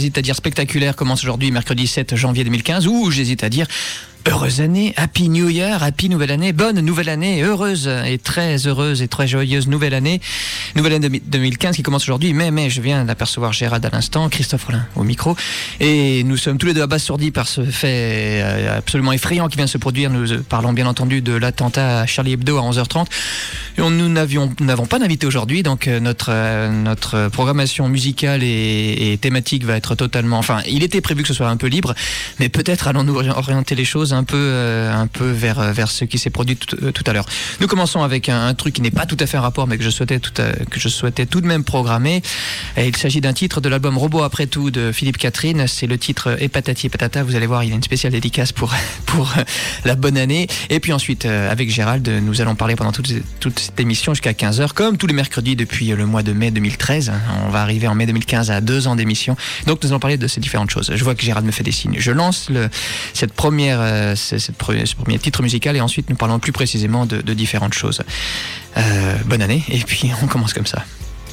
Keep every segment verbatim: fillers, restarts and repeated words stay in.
j'hésite à dire spectaculaire, commence aujourd'hui, mercredi sept janvier deux mille quinze, ou j'hésite à dire heureuse année, Happy New Year, Happy Nouvelle Année, bonne nouvelle année, heureuse et très heureuse et très joyeuse nouvelle année, nouvelle année deux mille quinze qui commence aujourd'hui, mais, mais je viens d'apercevoir Gérald à l'instant, Christophe Rollin au micro, et nous sommes tous les deux abasourdis par ce fait absolument effrayant qui vient de se produire. Nous parlons bien entendu de l'attentat à Charlie Hebdo à onze heures trente, et on, nous n'avions, nous n'avons pas d'invité aujourd'hui, donc notre, notre programmation musicale et, et thématique va être totalement, enfin il était prévu que ce soit un peu libre, mais peut-être allons-nous orienter les choses un peu, euh, un peu vers, vers ce qui s'est produit tout, euh, tout à l'heure. Nous commençons avec un, un truc qui n'est pas tout à fait un rapport, mais que je souhaitais tout, à, que je souhaitais tout de même programmer. Et il s'agit d'un titre de l'album Robot après tout de Philippe Catherine. C'est le titre Et patati et patata. Vous allez voir, il y a une spéciale dédicace pour, pour la bonne année. Et puis ensuite, euh, avec Gérald, nous allons parler pendant toute, toute cette émission jusqu'à quinze heures, comme tous les mercredis depuis le mois de mai deux mille treize. On va arriver en mai deux mille quinze à deux ans d'émission. Donc nous allons parler de ces différentes choses. Je vois que Gérald me fait des signes. Je lance le, cette première euh, C'est cette pre- ce premier titre musical et ensuite nous parlons plus précisément de, de différentes choses. Euh, bonne année et puis on commence comme ça.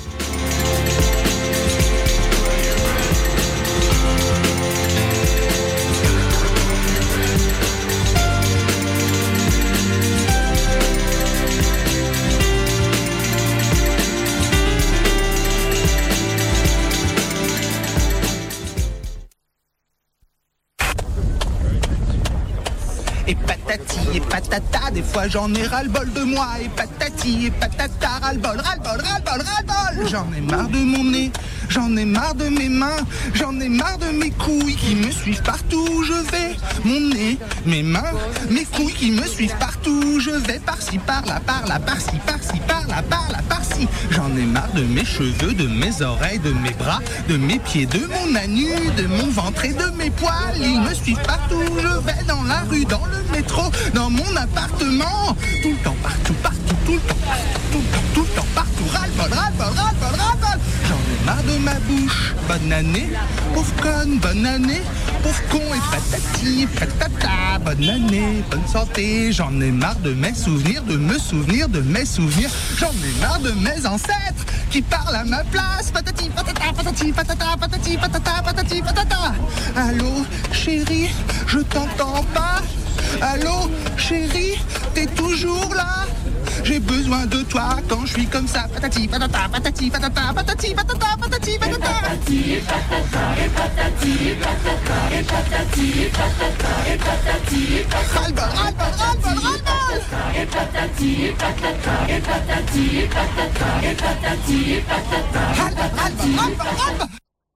Et patati et patata, des fois j'en ai ras-le-bol de moi. Et patati et patata, ras-le-bol, ras-le-bol, ras-le-bol, ras-le-bol. J'en ai marre de mon nez, j'en ai marre de mes mains, j'en ai marre de mes couilles qui me suivent partout où je vais. Mon nez, mes mains, mes couilles qui me suivent partout où je vais. Par-ci, par-là, par-là, par-ci, par-ci, par-là, par-là, par-ci. J'en ai marre de mes cheveux, de mes oreilles, de mes bras, de mes pieds, de mon anus, de mon ventre et de mes poils. Ils me suivent partout où je vais, dans la rue, dans le métro, dans mon appartement, tout le temps, partout, partout, tout le temps, tout le temps, tout le temps, partout, ras-le-bol, ras-le-bol, ras-le-bol, ras-le-bol. J'en ai marre de ma bouche, bonne année, pauvre conne, bonne année, pauvre con et patati, patata, bonne année, bonne santé. J'en ai marre de mes souvenirs, de me souvenir de mes souvenirs. J'en ai marre de mes ancêtres qui parlent à ma place, patati, patata, patati, patata, patati, patata, patati, patata. Allô, chérie, je t'entends pas. Allô, chérie, t'es toujours là? J'ai besoin de toi quand je suis comme ça. Patati, patata, patati, patata, patati, patata, patati, patata. Patati, patata, et patati, patata, et patati, patata, et patati, patata. Ras-le-bol, ras-le-bol, ras-le-bol, ras-le-bol. Et patati, patata, et patati, patata, et patati, patata. Ras-le-bol, ras-le-bol, ras-le-bol, ras-le-bol.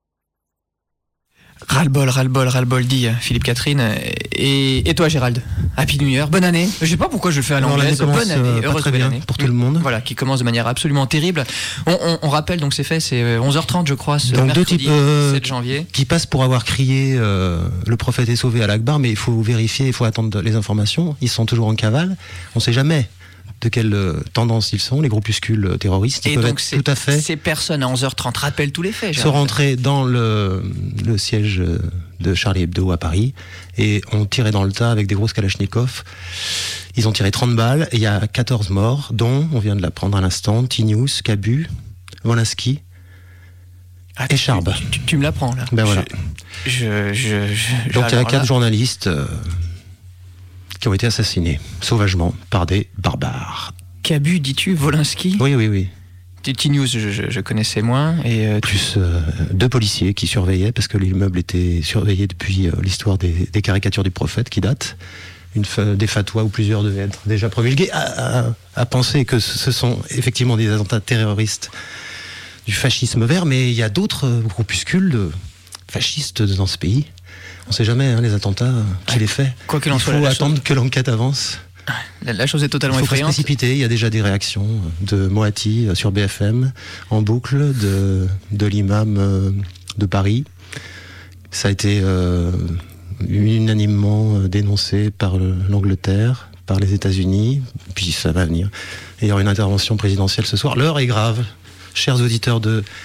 Ras-le-bol, ras-le-bol, ras-le-bol, dit Philippe Catherine. Et, et toi, Gérald, Happy New Year, bonne année. Je sais pas pourquoi je le fais à l'anglaise. Bonne année, heureuse nouvelle année pour tout le monde. Voilà, qui commence de manière absolument terrible. On, on, on rappelle donc c'est fait, c'est onze heures trente, je crois, ce donc mercredi deux types, euh, sept janvier. Qui passent pour avoir crié euh, le prophète est sauvé à l'Akbar, mais il faut vérifier, il faut attendre les informations. Ils sont toujours en cavale. On sait jamais de quelle euh, tendance ils sont, les groupuscules terroristes. Ils et peuvent donc être tout à fait. Ces personnes à onze heures trente rappellent tous les faits. Se rentrer dans le, le siège de Charlie Hebdo à Paris et ont tiré dans le tas avec des grosses kalachnikovs. Ils ont tiré trente balles et il y a quatorze morts, dont, on vient de l'apprendre à l'instant, Tinius, Cabu, Wolinski ah, et Charb. Tu, tu, tu me l'apprends là. Ben voilà. Je, je, je, donc il y a quatre là... journalistes euh, qui ont été assassinés sauvagement par des barbares. Cabu, dis-tu, Wolinski ? Oui, oui, oui. T-News, je, je, je connaissais moins. Et euh, plus euh, deux policiers qui surveillaient, parce que l'immeuble était surveillé depuis euh, l'histoire des, des caricatures du prophète qui datent. Une, des fatwas où plusieurs devaient être déjà promulgués, à, à, à penser que ce sont effectivement des attentats terroristes du fascisme vert, mais il y a d'autres groupuscules de fascistes dans ce pays. On ne sait jamais hein, les attentats, qui ouais. les fait. Quoi qu'il en il soit, faut la attendre chose... que l'enquête avance. La, la chose est totalement effrayante. Il faut effrayante. se précipiter. Il y a déjà des réactions de Moati sur B F M en boucle, de, de l'imam de Paris. Ça a été euh, unanimement dénoncé par l'Angleterre, par les États-Unis, puis ça va venir. Et il y aura une intervention présidentielle ce soir. L'heure est grave, chers auditeurs de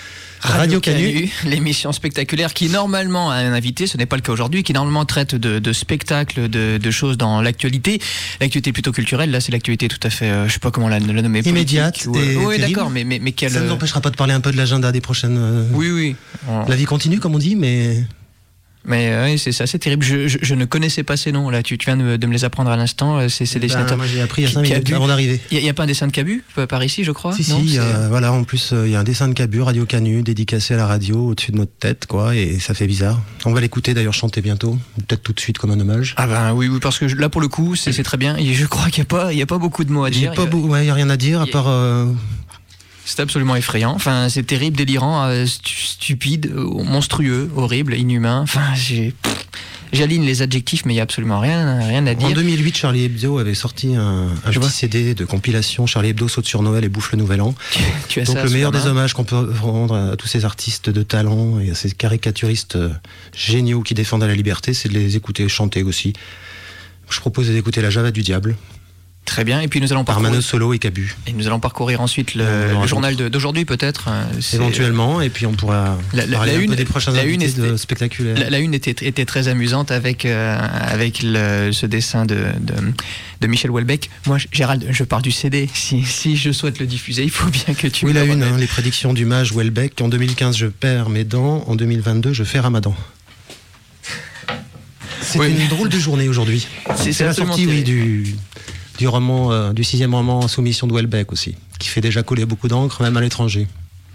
Radio, Radio Canu, Canu, l'émission spectaculaire qui normalement a un invité, ce n'est pas le cas aujourd'hui, qui normalement traite de, de spectacles, de, de choses dans l'actualité. L'actualité plutôt culturelle, là c'est l'actualité tout à fait, euh, je sais pas comment la, la nommer. Immédiate. Ou, euh, oui, terrible. d'accord, mais, mais, mais quelle... Ça ne nous empêchera pas de parler un peu de l'agenda des prochaines. Euh... Oui, oui. On... La vie continue, comme on dit, mais. Mais euh, oui, c'est ça, c'est terrible. Je, je, je ne connaissais pas ces noms. Là, tu, tu viens de, de me les apprendre à l'instant. C'est, c'est des Ben, dessinateurs. moi, j'ai appris il y a cinq minutes Cabu. avant d'arriver. Il n'y a, a pas un dessin de Cabu par ici, je crois. Si, non, si. c'est... Euh, voilà, en plus, il euh, y a un dessin de Cabu, Radio Canu, dédicacé à la radio, au-dessus de notre tête, quoi, et ça fait bizarre. On va l'écouter d'ailleurs chanter bientôt, peut-être tout de suite comme un hommage. Ah ben oui, oui, parce que je, là pour le coup, c'est, c'est très bien. Et je crois qu'il n'y a pas, il y a pas beaucoup de mots à Il n'y dire. a, pas beau- ouais, y a rien à dire à part. Euh... C'est absolument effrayant. Enfin, c'est terrible, délirant, euh, stu- stupide, euh, monstrueux, horrible, inhumain. Enfin, j'ai. J'aligne les adjectifs, mais il n'y a absolument rien, rien à dire. En deux mille huit, Charlie Hebdo avait sorti un, un Je petit vois. C D de compilation. Charlie Hebdo saute sur Noël et bouffe le Nouvel An. Tu as Donc ça le sous meilleur la des main. hommages qu'on peut rendre à tous ces artistes de talent et à ces caricaturistes euh, géniaux qui défendent la liberté, c'est de les écouter chanter aussi. Je propose d'écouter La Java du Diable Très bien. Et puis nous allons par parcourir, Mano Solo et Cabu, et nous allons parcourir ensuite le, On aura le journal de- d'aujourd'hui peut-être. euh, c'est- éventuellement, et puis on pourra La- la- parler la un une- peu des prochains la une invités était- de spectaculaires. La, la une était, était très amusante avec, euh, avec le, ce dessin de, de, de Michel Houellebecq. Moi, Gérald, je pars du C D. Si, si je souhaite le diffuser, il faut bien que tu Oui, me la le une, remettes. hein, les prédictions du mage Houellebecq. En deux mille quinze, je perds mes dents. En deux mille vingt-deux, je fais Ramadan. C'est Oui. une drôle de journée aujourd'hui. C'est- c'est la absolument sortie, oui, terrible. du, du roman, euh, du sixième roman Soumission de Houellebecq aussi, qui fait déjà couler beaucoup d'encre, même à l'étranger.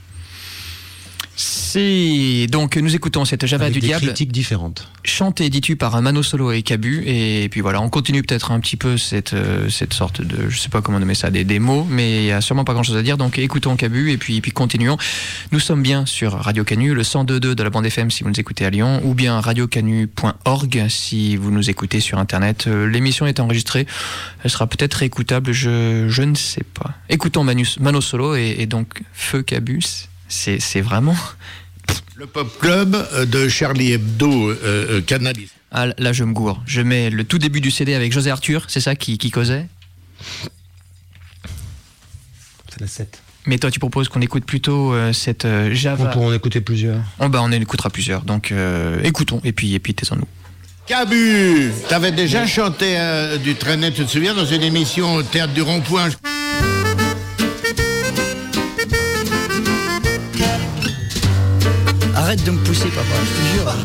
Si, donc nous écoutons cette Java Avec du des Diable, critiques différentes. chantée, dis-tu, par Mano Solo et Cabu. Et puis voilà, on continue peut-être un petit peu cette, euh, cette sorte de, je sais pas comment nommer ça, des, des mots, mais il y a sûrement pas grand-chose à dire. Donc écoutons Cabu et puis, puis continuons. Nous sommes bien sur Radio Canu, le cent deux point deux de la bande F M si vous nous écoutez à Lyon, ou bien radio canu point org si vous nous écoutez sur Internet. Euh, L'émission est enregistrée, elle sera peut-être réécoutable, je, je ne sais pas. Écoutons Manu, Mano Solo et, et donc Feu Cabu, c'est, c'est vraiment... Le Pop Club de Charlie Hebdo euh, euh, canalisé. Ah, là, je me gourre. Je mets le tout début du C D avec José Arthur, c'est ça qui, qui causait. C'est la sept. Mais toi, tu proposes qu'on écoute plutôt euh, cette euh, On Java. pourra en écouter plusieurs. Oh, bah, on en écoutera plusieurs. Donc, euh, écoutons. Et puis, et puis, taisons-nous. Cabu, t'avais déjà chanté euh, du Traînet, tu te souviens, dans une émission au Théâtre du Rond-Point. Arrête de me pousser, papa, je te jure.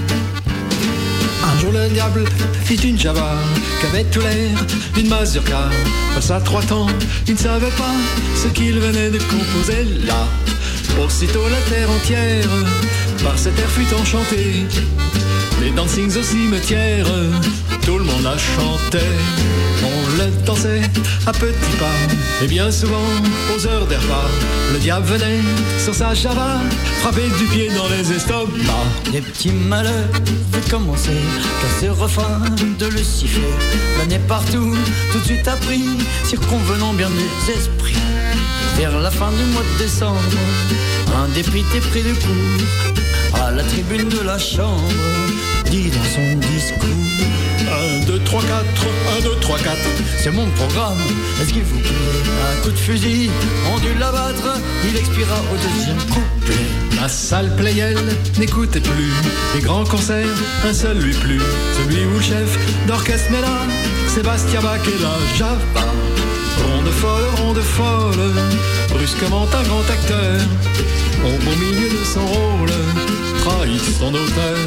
Un jour le diable fit une Java qu'avait tout l'air d'une mazurka. Passa trois temps, il ne savait pas ce qu'il venait de composer là. Aussitôt la terre entière par cet air fut enchantée. Les dancings au cimetière, tout le monde la chantait. On le dansait à petits pas, et bien souvent aux heures des repas, le diable venait sur sa Java frapper du pied dans les estomacs. Les petits malheurs vite commencer, car ce refrain de le siffler planait partout, tout de suite appris, circonvenant bien des esprits. Vers la fin du mois de décembre, un député pris de court à la tribune de la chambre dit dans son discours: Un, deux, trois, quatre, un, deux, trois, quatre. c'est mon programme, est-ce qu'il vous plaît? Un coup de fusil, on dut l'abattre, il expira au deuxième couplet. La salle Playel n'écoutait plus les grands concerts, un seul lui plut, celui où le chef d'orchestre met là Sébastien Bach et la Java. Ronde folle, ronde folle, brusquement un grand acteur, au beau milieu de son rôle, trahit son auteur.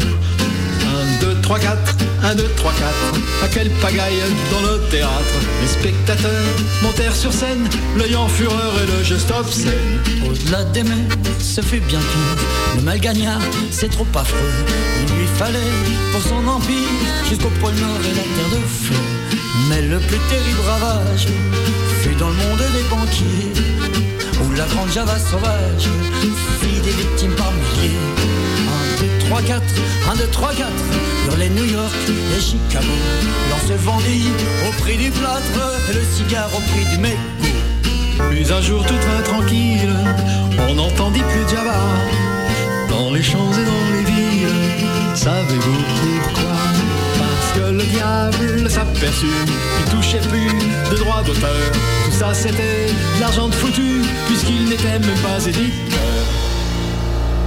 Un, deux, trois, quatre, un, deux, trois, quatre. À quelle pagaille dans le théâtre. Les spectateurs montèrent sur scène, l'œil en fureur et le geste obscène. Au-delà des mers, ce fut bien pire. Le mal gagna, c'est trop affreux. Il lui fallait pour son empire jusqu'au pôle Nord et la terre de feu. Mais le plus terrible ravage fut dans le monde des banquiers, où la grande Java sauvage fit des victimes par milliers. Un, deux, trois, quatre, un, deux, trois, quatre, hurlait New York et Chicago. L'or se vendit au prix du plâtre et le cigare au prix du mégot. Puis un jour tout vint tranquille, on n'entendit plus de Java dans les champs et dans les villes. Savez-vous pourquoi? Parce que le diable s'aperçut qu'il touchait plus de droits d'auteur. Tout ça c'était de l'argent de foutu, puisqu'il n'était même pas éditeur.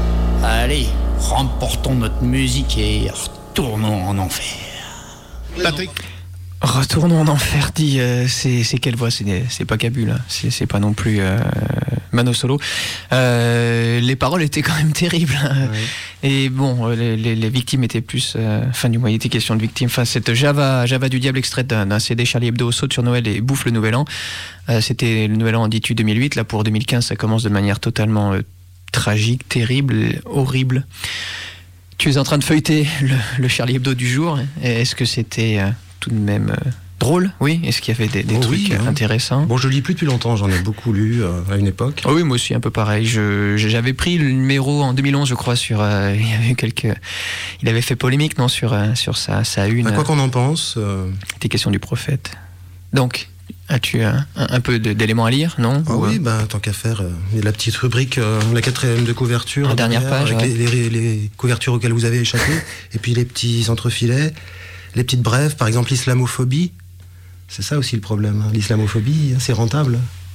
Allez, remportons notre musique et retournons en enfer. Patrick. Retournons en enfer, dit, euh, c'est, c'est quelle voix? C'est, c'est pas Cabu, là. C'est, c'est pas non plus euh, Mano Solo. Euh, les paroles étaient quand même terribles. Oui. Et bon, les, les, les victimes étaient plus... Euh, enfin, du moins, il était question de victimes. Enfin, cette Java, Java du diable extraite d'un, d'un C D Charlie Hebdo, saute sur Noël et bouffe le Nouvel An. Euh, c'était le Nouvel An, dis-tu, deux mille huit. Là, pour deux mille quinze, ça commence de manière totalement euh, tragique, terrible, horrible. Tu es en train de feuilleter le, le Charlie Hebdo du jour. Est-ce que c'était... Euh, tout de même euh, drôle, oui. Est-ce qu'il y avait des, des oh, trucs oui, hein. intéressants? Bon, je lis plus depuis longtemps, j'en ai beaucoup lu euh, à une époque. Oh oui, moi aussi, un peu pareil. Je, j'avais pris le numéro en deux mille onze, je crois, sur... Euh, il y avait quelques... Il avait fait polémique, non, sur, euh, sur sa, sa une... Bah, quoi qu'on en pense... Euh... C'était question du prophète. Donc, as-tu un, un peu de, d'éléments à lire, non? Ah Ou, oui, euh... bah, tant qu'à faire, euh, il y a la petite rubrique, euh, la quatrième de couverture. La dernière page, avec ouais. les, les, les couvertures auxquelles vous avez échappé, et puis les petits entrefilets, les petites brèves, par exemple l'islamophobie. C'est ça aussi le problème, hein. L'islamophobie, c'est rentable.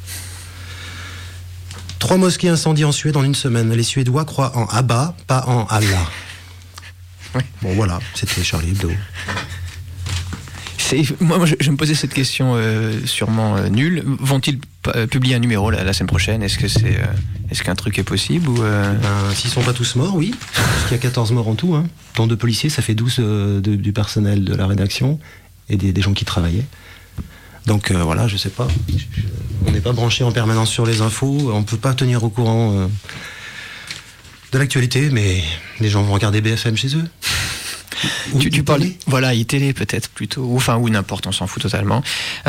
Trois mosquées incendiées en Suède en une semaine. Les Suédois croient en Abba, pas en Allah. Oui. Bon voilà, c'était Charlie Hebdo. C'est, moi, je, je me posais cette question euh, sûrement euh, nulle. Vont-ils euh, publier un numéro la, la semaine prochaine? Est-ce que c'est, euh, est-ce qu'un truc est possible ou euh... ben, s'ils sont pas tous morts, oui. Parce qu'il y a quatorze morts en tout. Hein. Dont deux policiers, ça fait douze euh, de, du personnel de la rédaction et des, des gens qui travaillaient. Donc euh, voilà, je sais pas. Je, je, on n'est pas branché en permanence sur les infos. On peut pas tenir au courant euh, de l'actualité, mais les gens vont regarder B F M chez eux. Ou tu, tu parles, voilà, iTélé peut-être plutôt, ou enfin ou n'importe, on s'en fout totalement.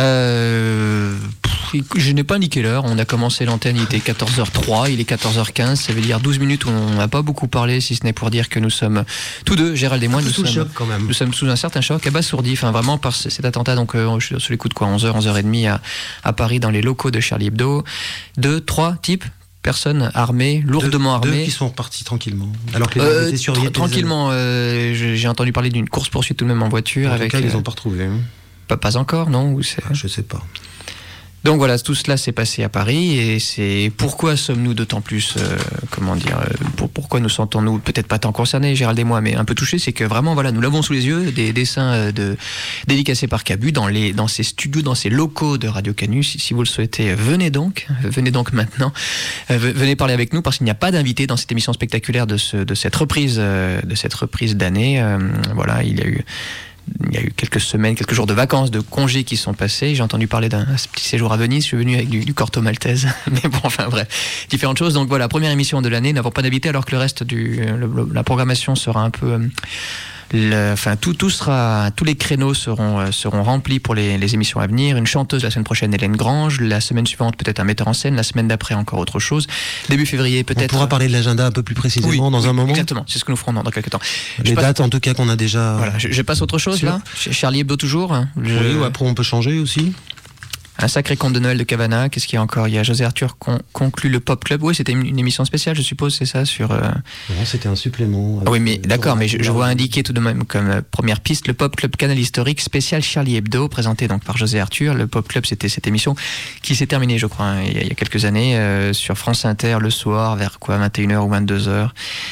Euh, pff, je n'ai pas indiqué l'heure. On a commencé l'antenne, il était quatorze heures trois, il est quatorze heures quinze. Ça veut dire douze minutes où on n'a pas beaucoup parlé, si ce n'est pour dire que nous sommes tous deux, Gérald et moi, nous sous sommes, choc, quand même. nous sommes sous un certain choc, abasourdis, enfin vraiment par cet attentat. Donc euh, je suis sur les coups de quoi, onze heures, onze heures trente à, à Paris dans les locaux de Charlie Hebdo. Deux, trois types. Personnes armées, lourdement deux, armées. Deux qui sont repartis tranquillement. Alors que les euh, étaient surveillés. Tranquillement, euh, j'ai entendu parler d'une course-poursuite tout de même en voiture. En avec, tout cas, ils euh, les ont pas retrouvés. Hein. Pas, pas encore, non ou c'est... Ah, je sais pas. Donc voilà, tout cela s'est passé à Paris et c'est pourquoi sommes-nous d'autant plus, euh, comment dire, euh, pour, pourquoi nous sentons-nous peut-être pas tant concernés, Gérald et moi, mais un peu touchés, c'est que vraiment, voilà, nous l'avons sous les yeux, des dessins euh, de, dédicacés par Cabu dans, les, dans ses studios, dans ses locaux de Radio Canu. Si, si vous le souhaitez, venez donc, venez donc maintenant, euh, venez parler avec nous parce qu'il n'y a pas d'invité dans cette émission spectaculaire de, ce, de cette reprise, euh, de cette reprise d'année. Euh, voilà, il y a eu... Il y a eu quelques semaines, quelques jours de vacances, de congés qui sont passés. J'ai entendu parler d'un petit séjour à Venise. Je suis venu avec du, du Corto Maltese. Mais bon, enfin bref, différentes choses. Donc voilà, première émission de l'année. Nous n'avons pas d'invité alors que le reste du... Le, le, la programmation sera un peu... Euh, Le, enfin, tout, tout sera, tous les créneaux seront, euh, seront remplis pour les, les émissions à venir. Une chanteuse la semaine prochaine, Hélène Grange. La semaine suivante, peut-être un metteur en scène. La semaine d'après, encore autre chose. Début février, peut-être. On pourra parler de l'agenda un peu plus précisément oui, dans oui, un moment. Exactement, c'est ce que nous ferons dans, dans quelques temps. Les je dates, passe, en tout cas, qu'on a déjà. Voilà, je, je passe autre chose sûr. là. Charlie Hebdo toujours. Hein, je... Oui, ou après on peut changer aussi. Un sacré conte de Noël de Cavana. Qu'est-ce qu'il y a encore? Il y a José Arthur qui conclut le Pop Club. Oui, c'était une, une émission spéciale, je suppose, c'est ça sur. Euh... Non, c'était un supplément. Ah oui, mais d'accord, mais je, je vois indiqué tout de même comme euh, première piste le Pop Club Canal Historique spécial Charlie Hebdo, présenté donc par José Arthur. Le Pop Club, c'était cette émission qui s'est terminée, je crois, hein, il, y a, il y a quelques années, euh, sur France Inter le soir, vers quoi, vingt et une heures ou vingt-deux heures.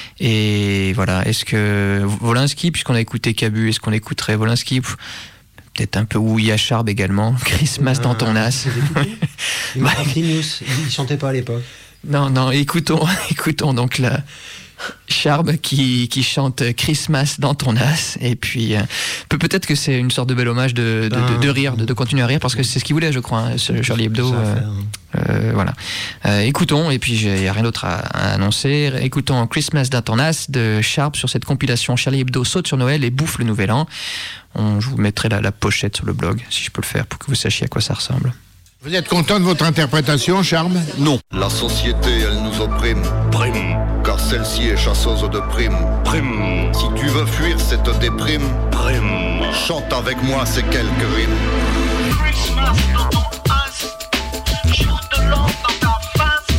Et voilà, est-ce que Volinsky, puisqu'on a écouté Cabu, est-ce qu'on écouterait Volinsky? Peut-être un peu où il y a Charb également. Christmas dans ton as. Il m'a appris news. Il chantait pas à l'époque. Non, non, écoutons, écoutons donc la Charb qui, qui chante Christmas dans ton as. Et puis, euh, peut-être que c'est une sorte de bel hommage de, de, de, de rire, de, de continuer à rire, parce que c'est ce qu'il voulait, je crois, hein, ce Charlie Hebdo. Euh, euh, voilà. Euh, écoutons, et puis il n'y a rien d'autre à, à annoncer. Écoutons Christmas dans ton as de Charb sur cette compilation Charlie Hebdo saute sur Noël et bouffe le Nouvel An. On, je vous mettrai la, la pochette sur le blog, si je peux le faire, pour que vous sachiez à quoi ça ressemble. Vous êtes content de votre interprétation, Charles? Non. La société, elle nous opprime. Prime. Car celle-ci est chasseuse de primes. Prime. Si tu veux fuir cette déprime, prime. Chante avec moi ces quelques rimes. Christmas dans ton as, jour de l'an dans ta face.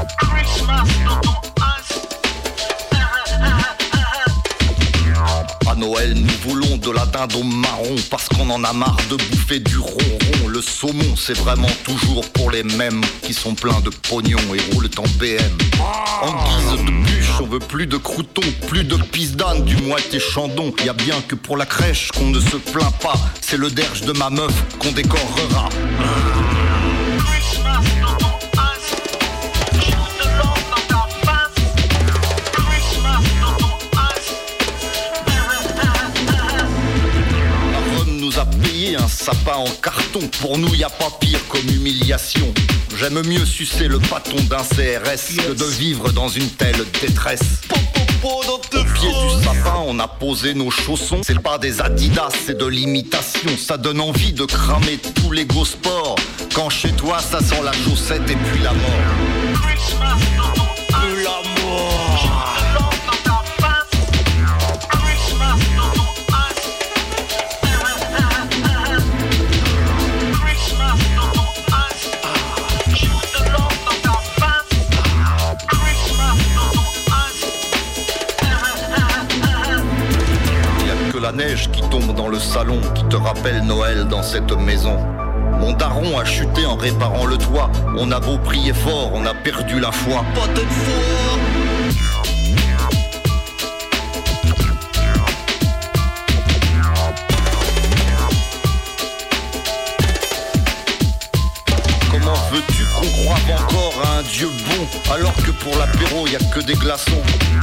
Christmas dans ton as. Ah, ah, ah, ah. Noël, nous voulons de la dinde au marron parce qu'on en a marre de bouffer du ronron. Le saumon, c'est vraiment toujours pour les mêmes qui sont pleins de pognon et roulent en B M. En guise de bûche, on veut plus de croutons, plus de pisse d'âne, du moitié chandon. Y a bien que pour la crèche qu'on ne se plaint pas, c'est le derge de ma meuf qu'on décorera. Christmas dans ton ice, jour de l'an dans ta face. Christmas dans ton ice. La Rome nous a payé un sapin en carton. Pour nous, y a pas pire comme humiliation. J'aime mieux sucer le bâton d'un C R S que de vivre dans une telle détresse. Au pied du sapin, on a posé nos chaussons. C'est pas des Adidas, c'est de l'imitation. Ça donne envie de cramer tous les go sports. Quand chez toi, ça sent la chaussette et puis la mort. Christmas dans ton ice, La jour mort. de l'an dans ta face. Christmas dans ton ice. Christmas dans ton ice, jour de l'an dans ta face. Christmas dans ton ice. Y a que la neige qui tombe dans le salon qui te rappelle Noël dans cette maison. Mon daron a chuté en réparant le toit. On a beau prier fort, on a perdu la foi. Pas de foi. Comment veux-tu qu'on croive encore à un Dieu bon alors que pour l'apéro y a que des glaçons?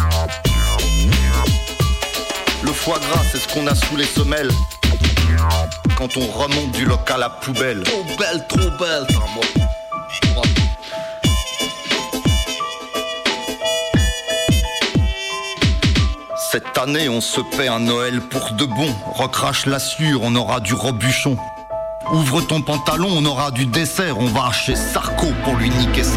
Le foie gras, c'est ce qu'on a sous les semelles quand on remonte du local à poubelle. Trop belle, trop belle, t'as moi. Cette année, on se paie un Noël pour de bon. Recrache la sueur, on aura du robuchon. Ouvre ton pantalon, on aura du dessert. On va chez Sarko pour lui niquer sa...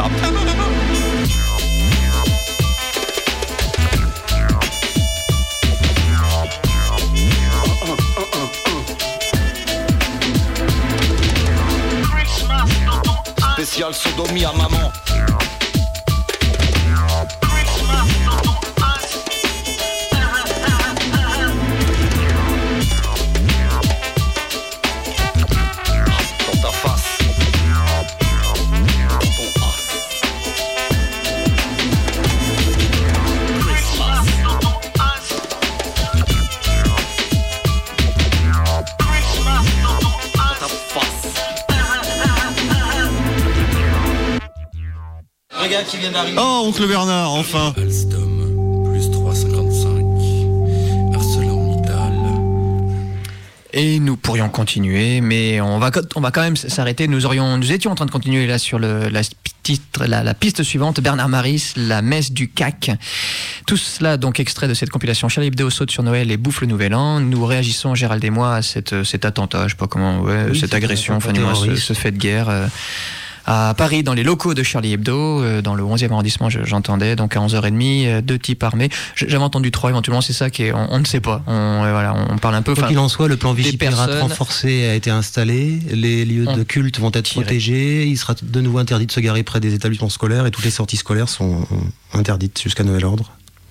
Christmas dans ton ice, Spécial sodomie à maman. Christmas dans ton ice. Dans ta face. Dans ton as. Christmas dans ton ice. Christmas dans ton Ta ice. face. Oh, oncle Bernard, enfin. Alstom, plus trois virgule cinquante-cinq. ArcelorMittal. Et nous pourrions continuer, mais on va, on va quand même s'arrêter. Nous, aurions, nous étions en train de continuer là sur le, la, titre, la, la piste suivante, Bernard Maris, la messe du C A C. Tout cela donc extrait de cette compilation Charlie Hebdo saute sur Noël et bouffe le Nouvel An. Nous réagissons, Gérald et moi, à cette, cet attentat, je sais pas comment, ouais, Oui, cette agression, enfin, du du moins, ce, terroriste. ce fait de guerre. Euh, à Paris, dans les locaux de Charlie Hebdo, euh, dans le onzième arrondissement, je- j'entendais, donc à onze heures trente, euh, deux types armés. J- J'avais entendu trois, éventuellement, c'est ça qui est, on, on ne sait pas. On, euh, voilà, on parle un peu. Quoi enfin, qu'il en soit, le plan Vigipirate personnes- renforcé a été installé, les lieux On de culte vont être tirait. protégés, il sera de nouveau interdit de se garer près des établissements scolaires et toutes les sorties scolaires sont interdites jusqu'à nouvel ordre.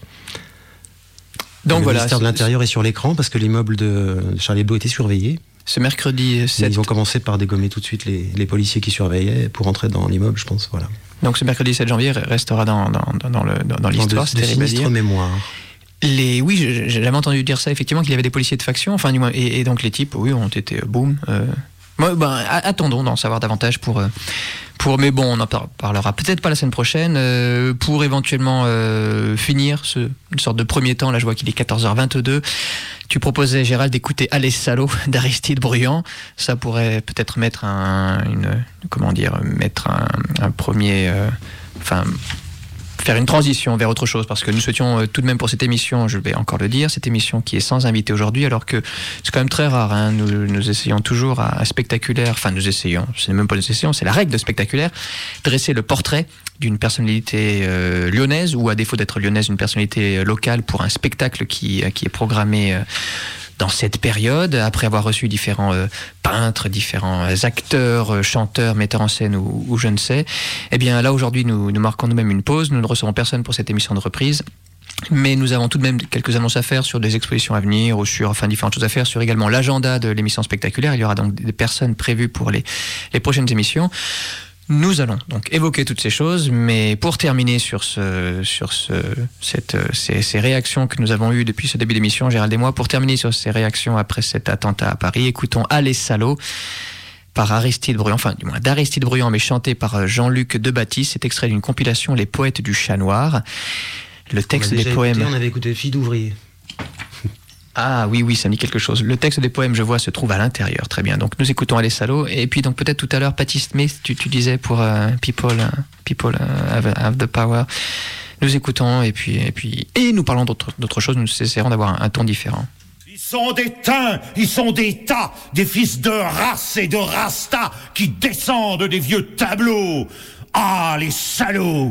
donc le voilà. ministère de c'est- l'Intérieur est sur l'écran parce que l'immeuble de Charlie Hebdo était surveillé. Ce mercredi sept, Ils ont commencé par dégommer tout de suite les, les policiers qui surveillaient pour entrer dans l'immeuble, je pense. Voilà. donc ce mercredi sept janvier restera dans, dans, dans, dans le, dans, dans Dans l'histoire, de, c'est de terrible à sinistres dire. mémoires. Les, oui, je- j'ai jamais entendu dire ça, effectivement, qu'il y avait des policiers de faction, enfin, du moins, et, et donc les types, oui, ont été, euh, boum. Euh, moi, ben, a- attendons d'en savoir davantage pour, euh, pour, mais bon, on en par- parlera peut-être pas la semaine prochaine, euh, pour éventuellement euh, finir ce, une sorte de premier temps. Là, je vois qu'il est quatorze heures vingt-deux. Tu proposais, Gérald, d'écouter Allez salaud d'Aristide Bruand. Ça pourrait peut-être mettre un, une, comment dire, mettre un, un premier, euh, enfin, faire une transition vers autre chose, parce que nous souhaitions euh, tout de même pour cette émission, je vais encore le dire, cette émission qui est sans invité aujourd'hui, alors que c'est quand même très rare, hein, nous, nous essayons toujours à, à spectaculaire, enfin nous essayons, c'est même pas nous essayons, c'est la règle de spectaculaire, dresser le portrait d'une personnalité euh, lyonnaise, ou à défaut d'être lyonnaise, une personnalité euh, locale pour un spectacle qui, euh, qui est programmé euh, dans cette période, après avoir reçu différents euh, peintres, différents euh, acteurs, euh, chanteurs, metteurs en scène ou, ou je ne sais. Eh bien là aujourd'hui nous, nous marquons nous-mêmes une pause, nous ne recevons personne pour cette émission de reprise. Mais nous avons tout de même quelques annonces à faire sur des expositions à venir ou sur enfin différentes choses à faire sur également l'agenda de l'émission spectaculaire. Il y aura donc des personnes prévues pour les, les prochaines émissions. Nous allons donc évoquer toutes ces choses, mais pour terminer sur ce, sur ce, cette, ces, ces réactions que nous avons eues depuis ce début d'émission, Gérald et moi, pour terminer sur ces réactions après cet attentat à Paris, écoutons Allez salauds par Aristide Bruand, enfin du moins d'Aristide Bruand, mais chanté par Jean-Luc Debatisse. C'est extrait d'une compilation Les Poètes du Chat Noir. Le texte des poèmes. Écouté, on avait écouté Fille d'ouvrier. Ah oui, oui, ça me dit quelque chose. Le texte des poèmes, je vois, se trouve à l'intérieur. Très bien. Donc nous écoutons Les Salauds. Et puis donc peut-être tout à l'heure, Patti Smith, tu, tu disais pour uh, People, uh, people uh, have, have the power. Nous écoutons et puis et puis et nous parlons d'autres d'autres choses. Nous essaierons d'avoir un, un ton différent. Ils sont des teints, ils sont des tas, des fils de race et de rasta qui descendent des vieux tableaux. Ah, les salauds!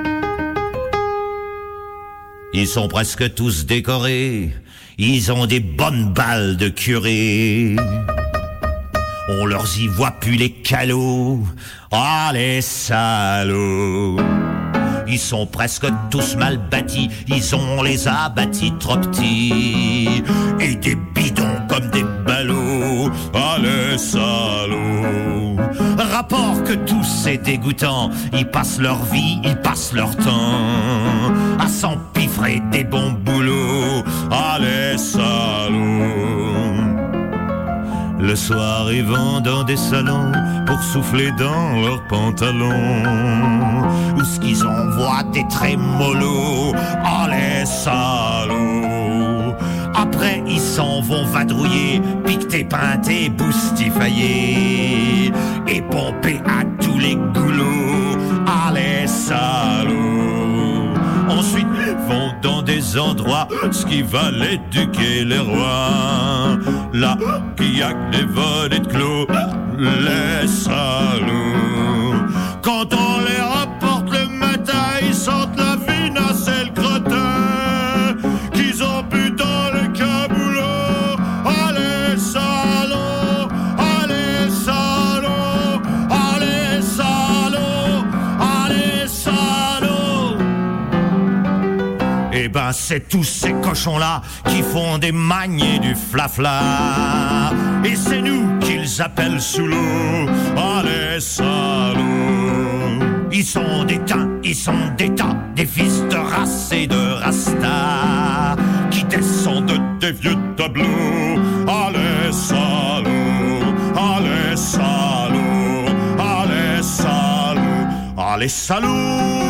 Ils sont presque tous décorés, ils ont des bonnes balles de curé. On leur y voit plus les calots, ah les salauds. Ils sont presque tous mal bâtis, ils ont les abattis trop petits. Et des bidons comme des ballots, ah les salauds. Rapport que tous c'est dégoûtant, ils passent leur vie, ils passent leur temps à s'empiffrer des bons boulots, ah les salauds. Le soir ils vont dans des salons pour souffler dans leurs pantalons, où ce qu'ils envoient des trémolos, ah les salauds. Après ils s'en vont vadrouiller, piqueter, peinter, boustifailler et pomper à tous les goulots, ah les salauds. Ensuite vont dans des endroits ce qui va l'éduquer les rois, là qu'il y a que des volets de clos, les salauds. Quand on les rapporte le matin, ils sentent la vinasse et le crottin qu'ils ont bu dans le caboulot, ah les salauds, ah les salauds, ah les salauds, ah les salauds. Eh ben c'est tous ces cochons-là qui font des magnes et du flafla, et c'est nous qu'ils appellent sous l'eau, ah les salauds. Ils sont des teints, ils sont des tas, des fils de race et de rasta qui descendent des vieux tableaux, ah les salauds, ah les salauds, ah les salauds, ah les salauds.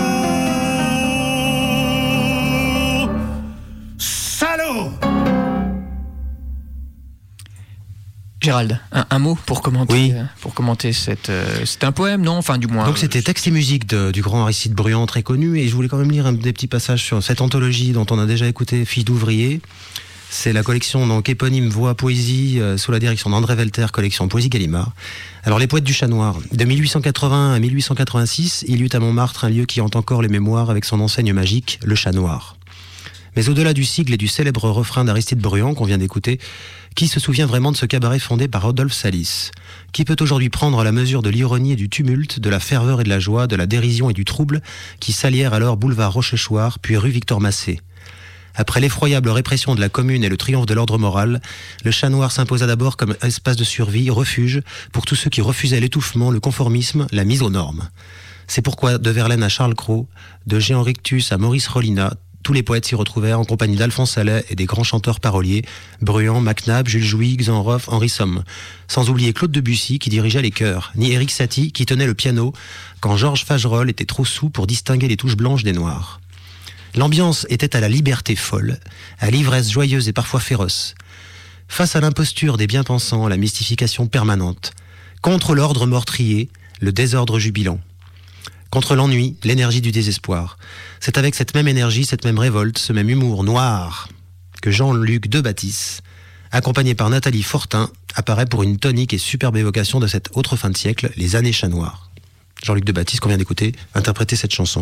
Gérald, un, un mot pour commenter, oui. euh, pour commenter cette. Euh, c'est un poème, non? Enfin, du moins. Donc c'était texte et musique de, du grand Aristide Bruand, très connu, et je voulais quand même lire un des petits passages sur cette anthologie dont on a déjà écouté, Fille d'ouvrier. C'est la collection donc éponyme Voix Poésie euh, sous la direction d'André Velter, collection Poésie Gallimard. Alors les Poètes du Chat Noir, de mille huit cent quatre-vingts à mille huit cent quatre-vingt-six, il y eut à Montmartre un lieu qui hante encore les mémoires avec son enseigne magique, le Chat Noir. Mais au-delà du sigle et du célèbre refrain d'Aristide Bruand qu'on vient d'écouter, qui se souvient vraiment de ce cabaret fondé par Rodolphe Salis? Qui peut aujourd'hui prendre la mesure de l'ironie et du tumulte, de la ferveur et de la joie, de la dérision et du trouble qui s'allièrent alors boulevard Rochechouart, puis rue Victor Massé? Après l'effroyable répression de la Commune et le triomphe de l'ordre moral, le Chat Noir s'imposa d'abord comme espace de survie, refuge, pour tous ceux qui refusaient l'étouffement, le conformisme, la mise aux normes. C'est pourquoi, de Verlaine à Charles Cros, de Jean Rictus à Maurice Rollina, tous les poètes s'y retrouvèrent en compagnie d'Alphonse Allais et des grands chanteurs paroliers, Bruand, Mac Nabbs, Jules Jouy, Xenroff, Henri Somme. Sans oublier Claude Debussy qui dirigeait les chœurs, ni Éric Satie qui tenait le piano, quand Georges Fagerolles était trop saoul pour distinguer les touches blanches des noires. L'ambiance était à la liberté folle, à l'ivresse joyeuse et parfois féroce. Face à l'imposture des bien-pensants, la mystification permanente. Contre l'ordre meurtrier, le désordre jubilant. Contre l'ennui, l'énergie du désespoir. C'est avec cette même énergie, cette même révolte, ce même humour noir que Jean-Luc Debatisse, accompagné par Nathalie Fortin, apparaît pour une tonique et superbe évocation de cette autre fin de siècle, les années Chat Noir. Jean-Luc Debatisse, qu'on vient d'écouter, interpréter cette chanson.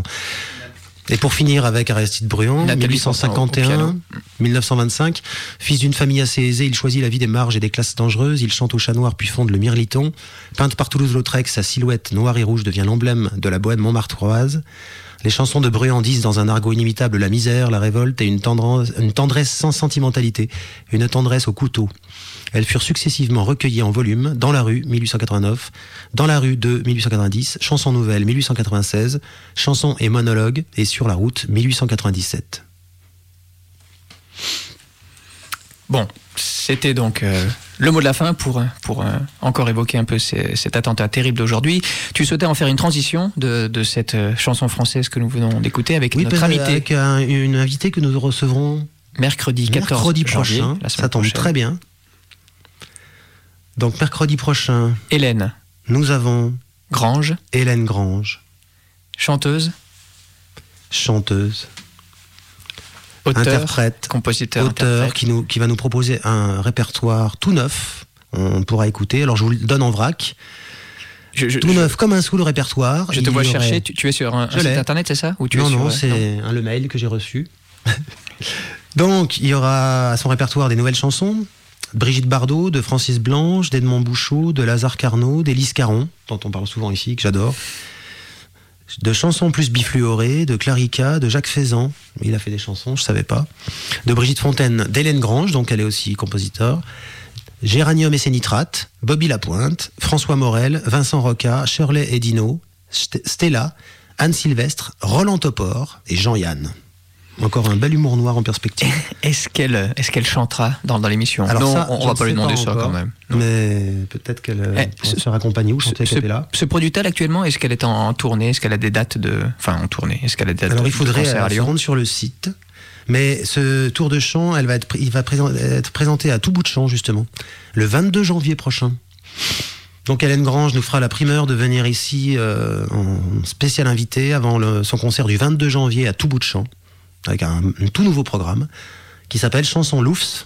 Et pour finir avec Aristide Bruand, mille huit cent cinquante et un à mille neuf cent vingt-cinq, fils d'une famille assez aisée, il choisit la vie des marges et des classes dangereuses, il chante au Chat Noir puis fonde le Mirliton. Peinte par Toulouse-Lautrec, sa silhouette noire et rouge devient l'emblème de la bohème montmartroise. Les chansons de Bruandis dans un argot inimitable, la misère, la révolte et une tendresse, une tendresse sans sentimentalité, une tendresse au couteau. Elles furent successivement recueillies en volume Dans la rue, mille huit cent quatre-vingt-neuf, Dans la rue deux, mille huit cent quatre-vingt-dix, Chansons nouvelles, mille huit cent quatre-vingt-seize, Chansons et monologues et Sur la route, mille huit cent quatre-vingt-dix-sept. Bon, c'était donc euh, le mot de la fin pour, pour euh, encore évoquer un peu ces, cet attentat terrible d'aujourd'hui. Tu souhaitais en faire une transition de, de cette euh, chanson française que nous venons d'écouter avec oui, notre invité. Avec un, une invitée que nous recevrons mercredi quatorze mercredi janvier, prochain. Ça tombe prochaine. très bien. Donc mercredi prochain, Hélène. Nous avons Grange. Hélène Grange. Chanteuse. Chanteuse. Auteur, interprète, compositeur, auteur interprète. Qui, nous, qui va nous proposer un répertoire tout neuf. On pourra écouter. Alors je vous le donne en vrac. Je, je, tout je, neuf comme un sous le répertoire. Je te Il vois aurait... chercher. Tu, tu es sur un, un site internet, c'est ça? Ou tu Non, es sur, non, euh, c'est non un, le mail que j'ai reçu. Donc il y aura à son répertoire des nouvelles chansons. Brigitte Bardot, de Francis Blanche, d'Edmond Bouchot, de Lazare Carnot, d'Élise Caron, dont on parle souvent ici, que j'adore. De chansons plus bifluorées, de Clarica, de Jacques Faisan, il a fait des chansons, je savais pas. De Brigitte Fontaine, d'Hélène Grange, donc elle est aussi compositeur. Géranium et Sénitrate, Bobby Lapointe, François Morel, Vincent Roca, Shirley et Dino, Stella, Anne Sylvestre, Roland Topor et Jean-Yann. Encore un bel humour noir en perspective. Est-ce qu'elle, est-ce qu'elle chantera dans, dans l'émission? Alors non, ça, on, on va pas lui demander pas ça encore, quand même. Non. Mais peut-être qu'elle Eh, pourra se raccompagner ou chanter à cappella. Se produit-elle actuellement? Est-ce qu'elle est en, en tournée? Est-ce qu'elle a des dates de... Enfin, en tournée. Est-ce qu'elle a des dates Alors de, il faudrait de concert à se Lyon? rendre sur le site. Mais ce tour de chant, elle va être, il va présent, être présenté à tout bout de champ, justement, le vingt-deux janvier prochain. Donc Hélène Grange nous fera la primeur de venir ici euh, en spécial invité avant le, son concert du vingt-deux janvier à tout bout de champ, avec un, un tout nouveau programme qui s'appelle Chanson Loufs.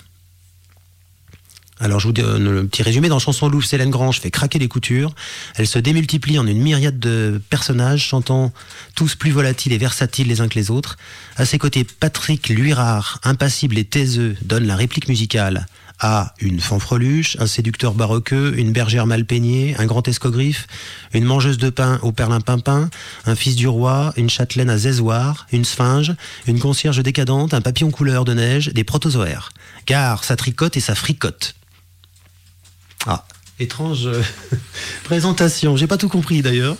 Alors je vous donne le petit résumé. Dans Chanson Loufs, Hélène Grange fait craquer les coutures. Elle se démultiplie en une myriade de personnages, chantant tous plus volatiles et versatiles les uns que les autres. À ses côtés, Patrick Luirard, impassible et taiseux, donne la réplique musicale à une fanfreluche, un séducteur baroqueux, une bergère mal peignée, un grand escogriffe, une mangeuse de pain au perlimpinpin, un fils du roi, une châtelaine à zézoir, une sphinge, une concierge décadente, un papillon couleur de neige, des protozoaires. Car ça tricote et ça fricote. Ah, étrange euh, présentation, j'ai pas tout compris d'ailleurs.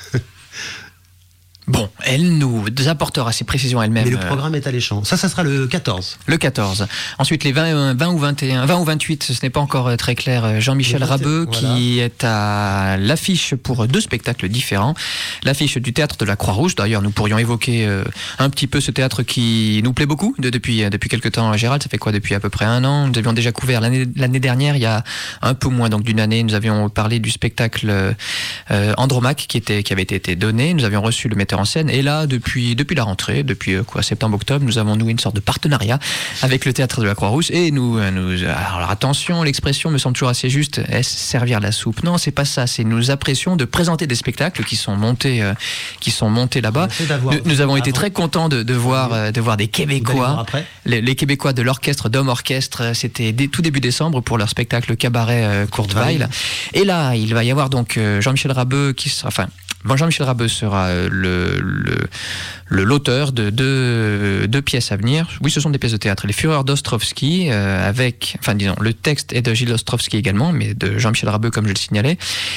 Bon, elle nous apportera ses précisions elle-même. Mais le programme est alléchant. Ça, ça sera le quatorze. Le quatorze. Ensuite, les vingt, vingt ou vingt et un, vingt ou vingt-huit, ce n'est pas encore très clair. Jean-Michel Rabeux, voilà, qui est à l'affiche pour deux spectacles différents. L'affiche du Théâtre de la Croix-Rouge. D'ailleurs, nous pourrions évoquer un petit peu ce théâtre qui nous plaît beaucoup de, depuis, depuis quelques temps. Gérald, ça fait quoi depuis à peu près un an? Nous avions déjà couvert l'année, l'année dernière, il y a un peu moins donc d'une année, nous avions parlé du spectacle euh, Andromaque qui, était, qui avait été donné. Nous avions reçu le metteur en scène. Et là, depuis, depuis la rentrée, depuis quoi, septembre-octobre, nous avons noué une sorte de partenariat avec le Théâtre de la Croix-Rouge. Et nous, nous alors attention, l'expression me semble toujours assez juste. Est-ce servir la soupe? Non, c'est pas ça. C'est nous apprécions de présenter des spectacles qui sont montés, euh, qui sont montés là-bas. Nous, nous avons été très contents de, de voir, euh, de voir des Québécois, les, les Québécois de l'orchestre d'Homme Orchestre. C'était dès, tout début décembre pour leur spectacle cabaret euh, Courteveille. Et là, il va y avoir donc euh, Jean-Michel Rabeux qui sera, enfin. Bon, Jean-Michel Rabeux sera le, le, le, l'auteur de deux, deux pièces à venir. Oui, ce sont des pièces de théâtre. Les Fureurs d'Ostrovsky, euh, avec, enfin, disons, le texte est de Gilles Ostrovsky également, mais de Jean-Michel Rabeux, comme je le signalais.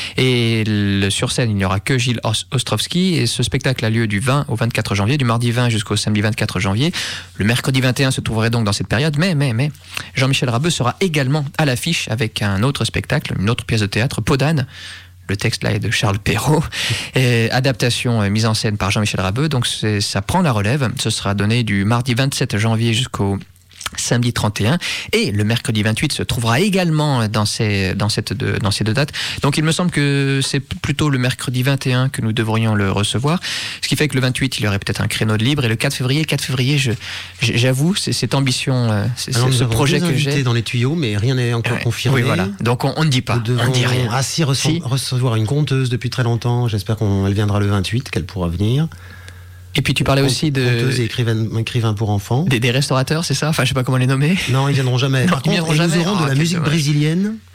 Et le, sur scène, il n'y aura que Gilles Ostrovsky. Et ce spectacle a lieu du vingt au vingt-quatre janvier, du mardi vingt jusqu'au samedi vingt-quatre janvier. Le mercredi vingt et un se trouverait donc dans cette période. Mais, mais, mais, Jean-Michel Rabeux sera également à l'affiche avec un autre spectacle, une autre pièce de théâtre, Podane. Le texte là est de Charles Perrault, et adaptation euh, mise en scène par Jean-Michel Rabeux, donc c'est, ça prend la relève. Ce sera donné du mardi vingt-sept janvier jusqu'au samedi trente et un, et le mercredi vingt-huit se trouvera également dans ces, dans, cette deux, dans ces deux dates. Donc il me semble que c'est plutôt le mercredi vingt et un que nous devrions le recevoir, ce qui fait que le vingt-huit il y aurait peut-être un créneau de libre, et le quatre février, quatre février je, j'avoue, c'est cette ambition, c'est, alors, c'est ce projet que j'ai dans les tuyaux, mais rien n'est encore ouais. confirmé. Oui, voilà. Donc on, on ne dit pas, nous on ne dit rien. Ah si, rece- si, recevoir une conteuse depuis très longtemps, j'espère qu'elle viendra le vingt-huit, qu'elle pourra venir. Et puis tu parlais aussi de... Conteuse et écrivain, écrivain pour enfants. Des, des restaurateurs, c'est ça? Enfin, je sais pas comment les nommer. Non, ils viendront jamais. Non, Par ils contre, viendront ils jamais. nous auront Oh, de la musique dommage. brésilienne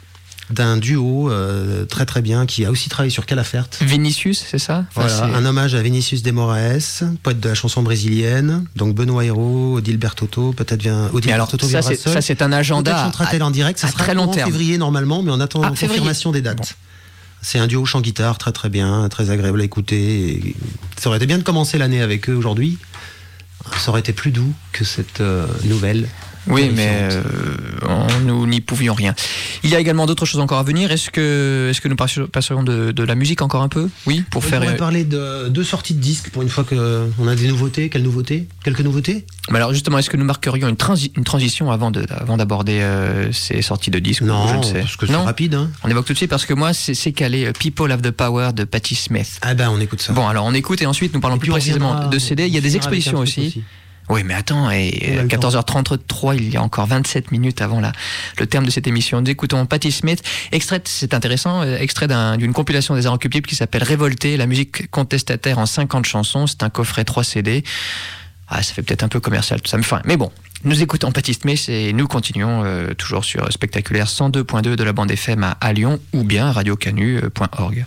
d'un duo euh, très très bien qui a aussi travaillé sur Calafert. Vinicius, c'est ça? Enfin, Voilà, c'est... un hommage à Vinicius de Moraes, poète de la chanson brésilienne. Donc Benoît Hérault, Odilbert Toto, peut-être vient Odilbert alors, Toto ça, viendra c'est, seul. ça c'est un agenda Peut-être chantera-t-elle à, en direct, ça à sera très long en terme. février normalement, mais on attend Ah, février. confirmation des dates. Bon. C'est un duo chant-guitare très très bien, très agréable à écouter. Et ça aurait été bien de commencer l'année avec eux aujourd'hui. Ça aurait été plus doux que cette euh, nouvelle. Oui, mais euh, on, nous n'y pouvions rien. Il y a également d'autres choses encore à venir. Est-ce que, est-ce que nous passerions de, de la musique encore un peu? Oui, pour on faire. On pourrait parler de deux sorties de disques pour une fois qu'on a des nouveautés. Quelles nouveautés? Quelques nouveautés? Mais alors justement, est-ce que nous marquerions une, transi- une transition avant, de, avant d'aborder euh, ces sorties de disques? Non, je ne sais. parce que c'est non rapide. Hein. On évoque tout de suite parce que moi, c'est, c'est calé euh, People Have the Power de Patti Smith. Ah ben, on écoute ça. Bon, alors on écoute et ensuite nous parlons et plus précisément de C D. Il y a des expositions aussi. aussi. Oui, mais attends, et quatorze heures trente-trois, il y a encore vingt-sept minutes avant la, le terme de cette émission. Nous écoutons Patti Smith, extrait, c'est intéressant, extrait d'un, d'une compilation des Inrecuptibles qui s'appelle Révolté, la musique contestataire en cinquante chansons. C'est un coffret trois C D. Ah, ça fait peut-être un peu commercial tout ça, mais enfin, mais bon. Nous écoutons Patti Smith et nous continuons euh, toujours sur Spectaculaire cent deux point deux de la bande F M à, à Lyon ou bien radio canu point org.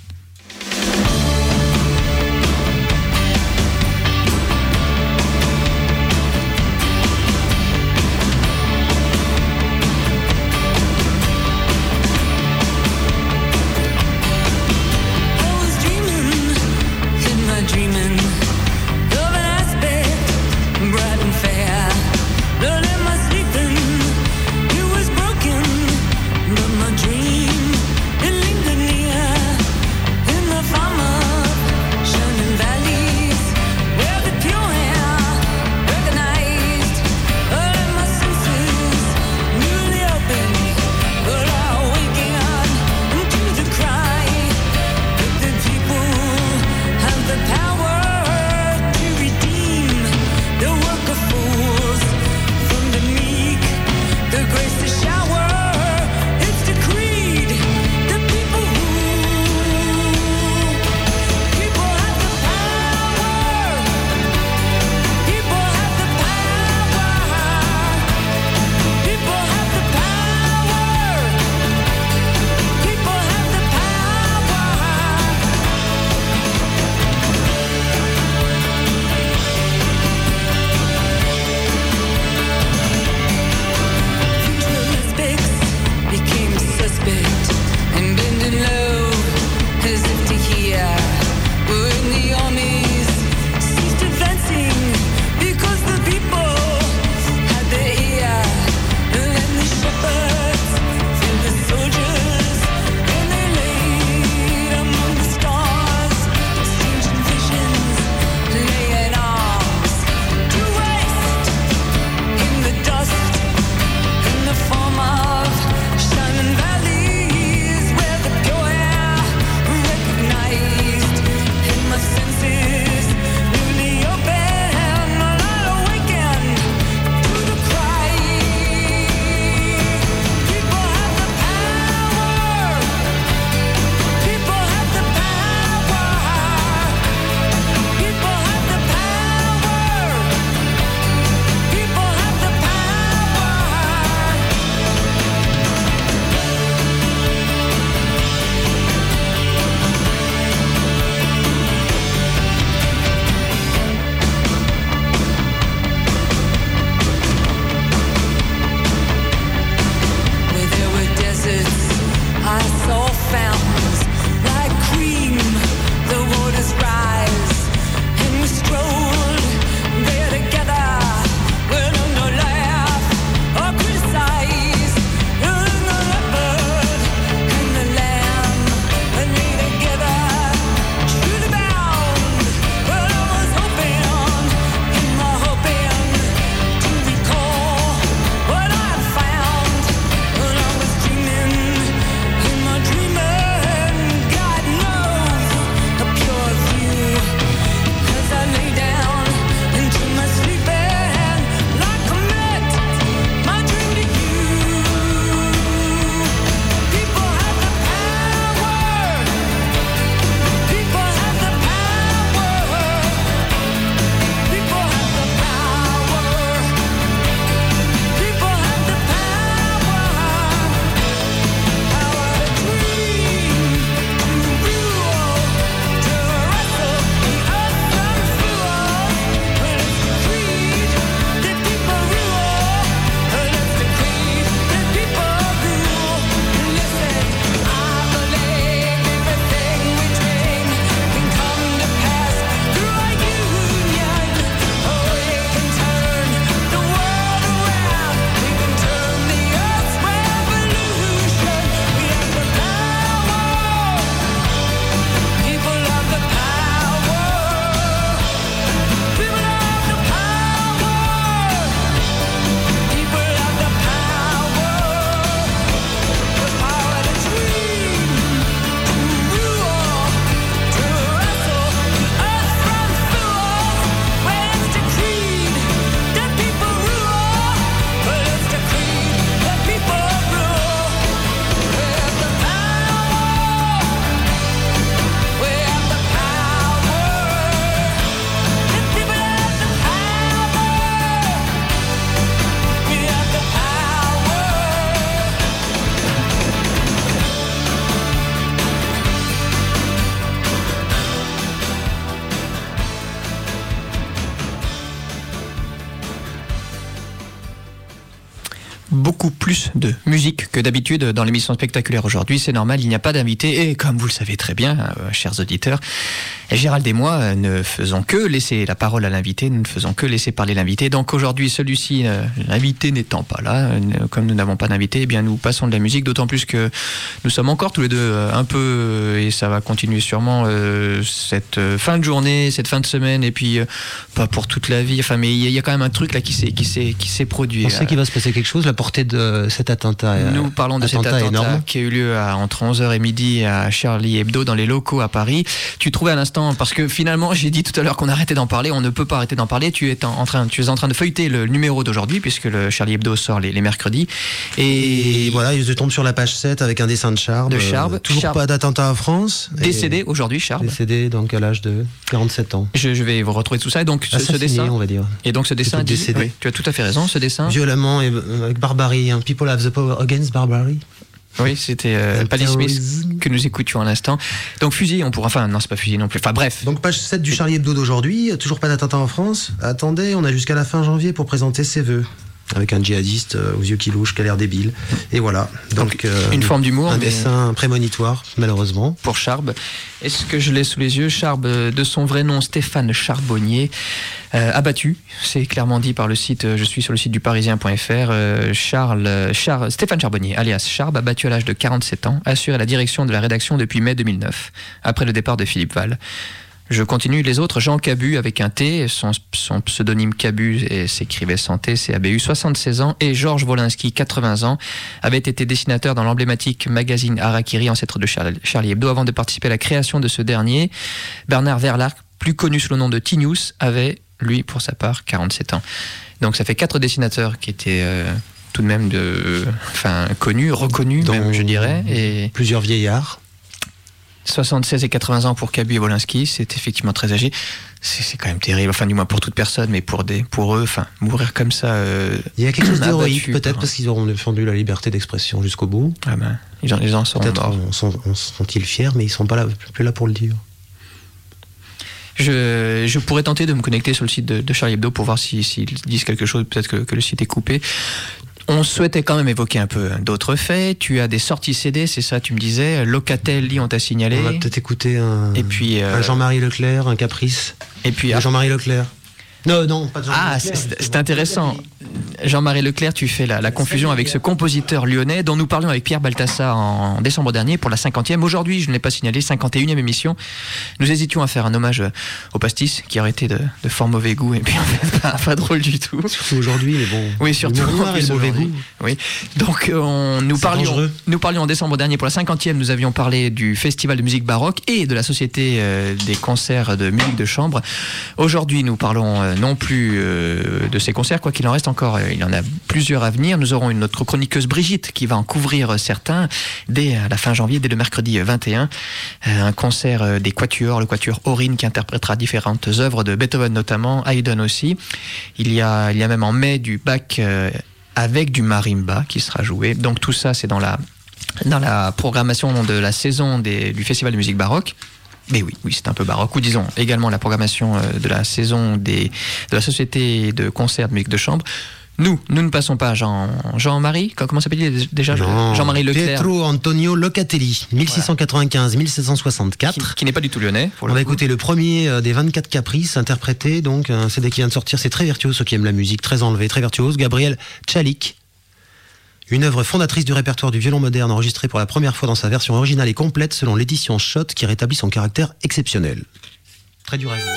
Dream, it lingered near beaucoup plus de musique que d'habitude dans l'émission spectaculaire aujourd'hui. C'est normal, il n'y a pas d'invité. Et comme vous le savez très bien, euh, chers auditeurs, Gérald et moi euh, ne faisons que laisser la parole à l'invité, nous ne faisons que laisser parler l'invité. Donc aujourd'hui, celui-ci, euh, l'invité n'étant pas là, euh, comme nous n'avons pas d'invité, eh bien nous passons de la musique, d'autant plus que nous sommes encore tous les deux euh, un peu, euh, et ça va continuer sûrement euh, cette euh, fin de journée, cette fin de semaine, et puis euh, pas pour toute la vie. Enfin, mais il y, y a quand même un truc là qui s'est, qui s'est, qui s'est produit. On sait qu'il va se passer quelque chose, la portée de cet attentat. Nous parlons de attentat cet attentat énorme. qui a eu lieu à, entre onze heures et midi à Charlie Hebdo dans les locaux à Paris. Tu trouvais à l'instant, parce que finalement j'ai dit tout à l'heure qu'on arrêtait d'en parler, on ne peut pas arrêter d'en parler. Tu es en, en train, tu es en train de feuilleter le numéro d'aujourd'hui puisque le Charlie Hebdo sort les, les mercredis. Et, Et voilà, il se tombe sur la page sept avec un dessin de Charb. De Charb. Euh, toujours Charb. pas d'attentat en France. Décédé aujourd'hui, Charb. Décédé donc à l'âge de quarante-sept ans. Je, je vais vous retrouver tout ça. Et donc ce, ce Assassiné, dessin, on va dire. et donc ce dessin dit, décédé. oui, tu as tout à fait raison. Ce dessin, Violemment et euh, avec barbarie. Hein. People have the power against barbarie. oui, c'était euh, Patti Smith que nous écoutions à l'instant. Donc fusil, on pourra. Enfin, non, c'est pas fusil non plus. Enfin, bref. Donc page sept du Charlie Hebdo d'aujourd'hui. Toujours pas d'attentat en France. Attendez, on a jusqu'à la fin janvier pour présenter ses vœux. Avec un djihadiste euh, aux yeux qui louchent, qui a l'air débile. Et voilà. Donc, euh, une forme d'humour. Un mais dessin prémonitoire, malheureusement. Pour Charb. Est-ce que je l'ai sous les yeux? Charb, de son vrai nom, Stéphane Charbonnier, euh, abattu. C'est clairement dit par le site, euh, je suis sur le site du parisien point f r. Euh, Charles, Char, Stéphane Charbonnier, alias Charb, abattu à l'âge de quarante-sept ans, assure la direction de la rédaction depuis mai deux mille neuf, après le départ de Philippe Val. Je continue les autres. Jean Cabu avec un T, son, son pseudonyme Cabu et s'écrivait sans T, C A B U, soixante-seize ans, et Georges Wolinski, quatre-vingts ans, avait été dessinateur dans l'emblématique magazine Harakiri, ancêtre de Charlie Hebdo, avant de participer à la création de ce dernier. Bernard Verlarc, plus connu sous le nom de T-News, avait, lui, pour sa part, quarante-sept ans. Donc ça fait quatre dessinateurs qui étaient euh, tout de même de, enfin, connus, reconnus, Dont même, je dirais. Et plusieurs vieillards. soixante-seize et quatre-vingts ans pour Cabu et Wolinski, c'est effectivement très âgé. C'est, c'est quand même terrible, enfin du moins pour toute personne, mais pour, des, pour eux, enfin mourir comme ça... Euh, Il y a quelque chose d'héroïque, abattu, peut-être par... parce qu'ils auront défendu la liberté d'expression jusqu'au bout. Ah ben, les gens, les gens sont peut-être morts. en sont, en sont-ils fiers, mais ils ne sont pas là, plus là pour le dire. Je, je pourrais tenter de me connecter sur le site de, de Charlie Hebdo pour voir s'ils si, si disent quelque chose, peut-être que, que le site est coupé. On souhaitait quand même évoquer un peu d'autres faits. Tu as des sorties C D, c'est ça, tu me disais. Locatelli, on t'a signalé. On va peut-être écouter un, et puis, euh... un Jean-Marie Leclerc, un Caprice. Et puis, un Jean-Marie Leclerc. Non, non, pas de Jean-Marie Ah, Leclerc. c'est, c'est intéressant. Jean-Marie Leclerc, tu fais la, la confusion avec ce compositeur lyonnais dont nous parlions avec Pierre Balthassa en décembre dernier pour la cinquantième. Aujourd'hui, je ne l'ai pas signalé, cinquante et unième émission. Nous hésitions à faire un hommage au pastis qui aurait été de, de fort mauvais goût et puis en fait pas, pas drôle du tout. Surtout aujourd'hui, mais bon. Oui, surtout le noir et le mauvais goût. Oui. Donc on, nous, C'est parlions, dangereux. nous parlions en décembre dernier pour la cinquantième. Nous avions parlé du festival de musique baroque et de la société euh, des concerts de musique de chambre. Aujourd'hui, nous parlons euh, non plus euh, de ces concerts, quoi qu'il en reste encore. Il y en a plusieurs à venir. Nous aurons une notre chroniqueuse Brigitte qui va en couvrir certains dès la fin janvier, dès le mercredi vingt et un. Un concert des Quatuors, le Quatuor Aurine qui interprétera différentes œuvres de Beethoven notamment, Haydn aussi. Il y a, il y a même en mai du Bach euh, avec du marimba qui sera joué. Donc tout ça, c'est dans la, dans la programmation de la saison des, du Festival de musique baroque. Mais oui, oui, c'est un peu baroque. Ou disons également la programmation de la saison des, de la société de concerts de musique de chambre. Nous, nous ne passons pas à Jean, Jean-Marie, comment s'appelle-t-il déjà non, Jean-Marie Leclerc. Pietro Antonio Locatelli, mille six cent quatre-vingt-quinze à mille sept cent soixante-quatre. Qui, qui n'est pas du tout lyonnais. Pour On le va coup. écouter le premier des vingt-quatre caprices interprétés, donc un C D qui vient de sortir, c'est très virtuose, ceux qui aiment la musique, très enlevé, très virtuose. Gabriel Tchalik, une œuvre fondatrice du répertoire du violon moderne enregistrée pour la première fois dans sa version originale et complète selon l'édition Schott qui rétablit son caractère exceptionnel. Très dur à jouer.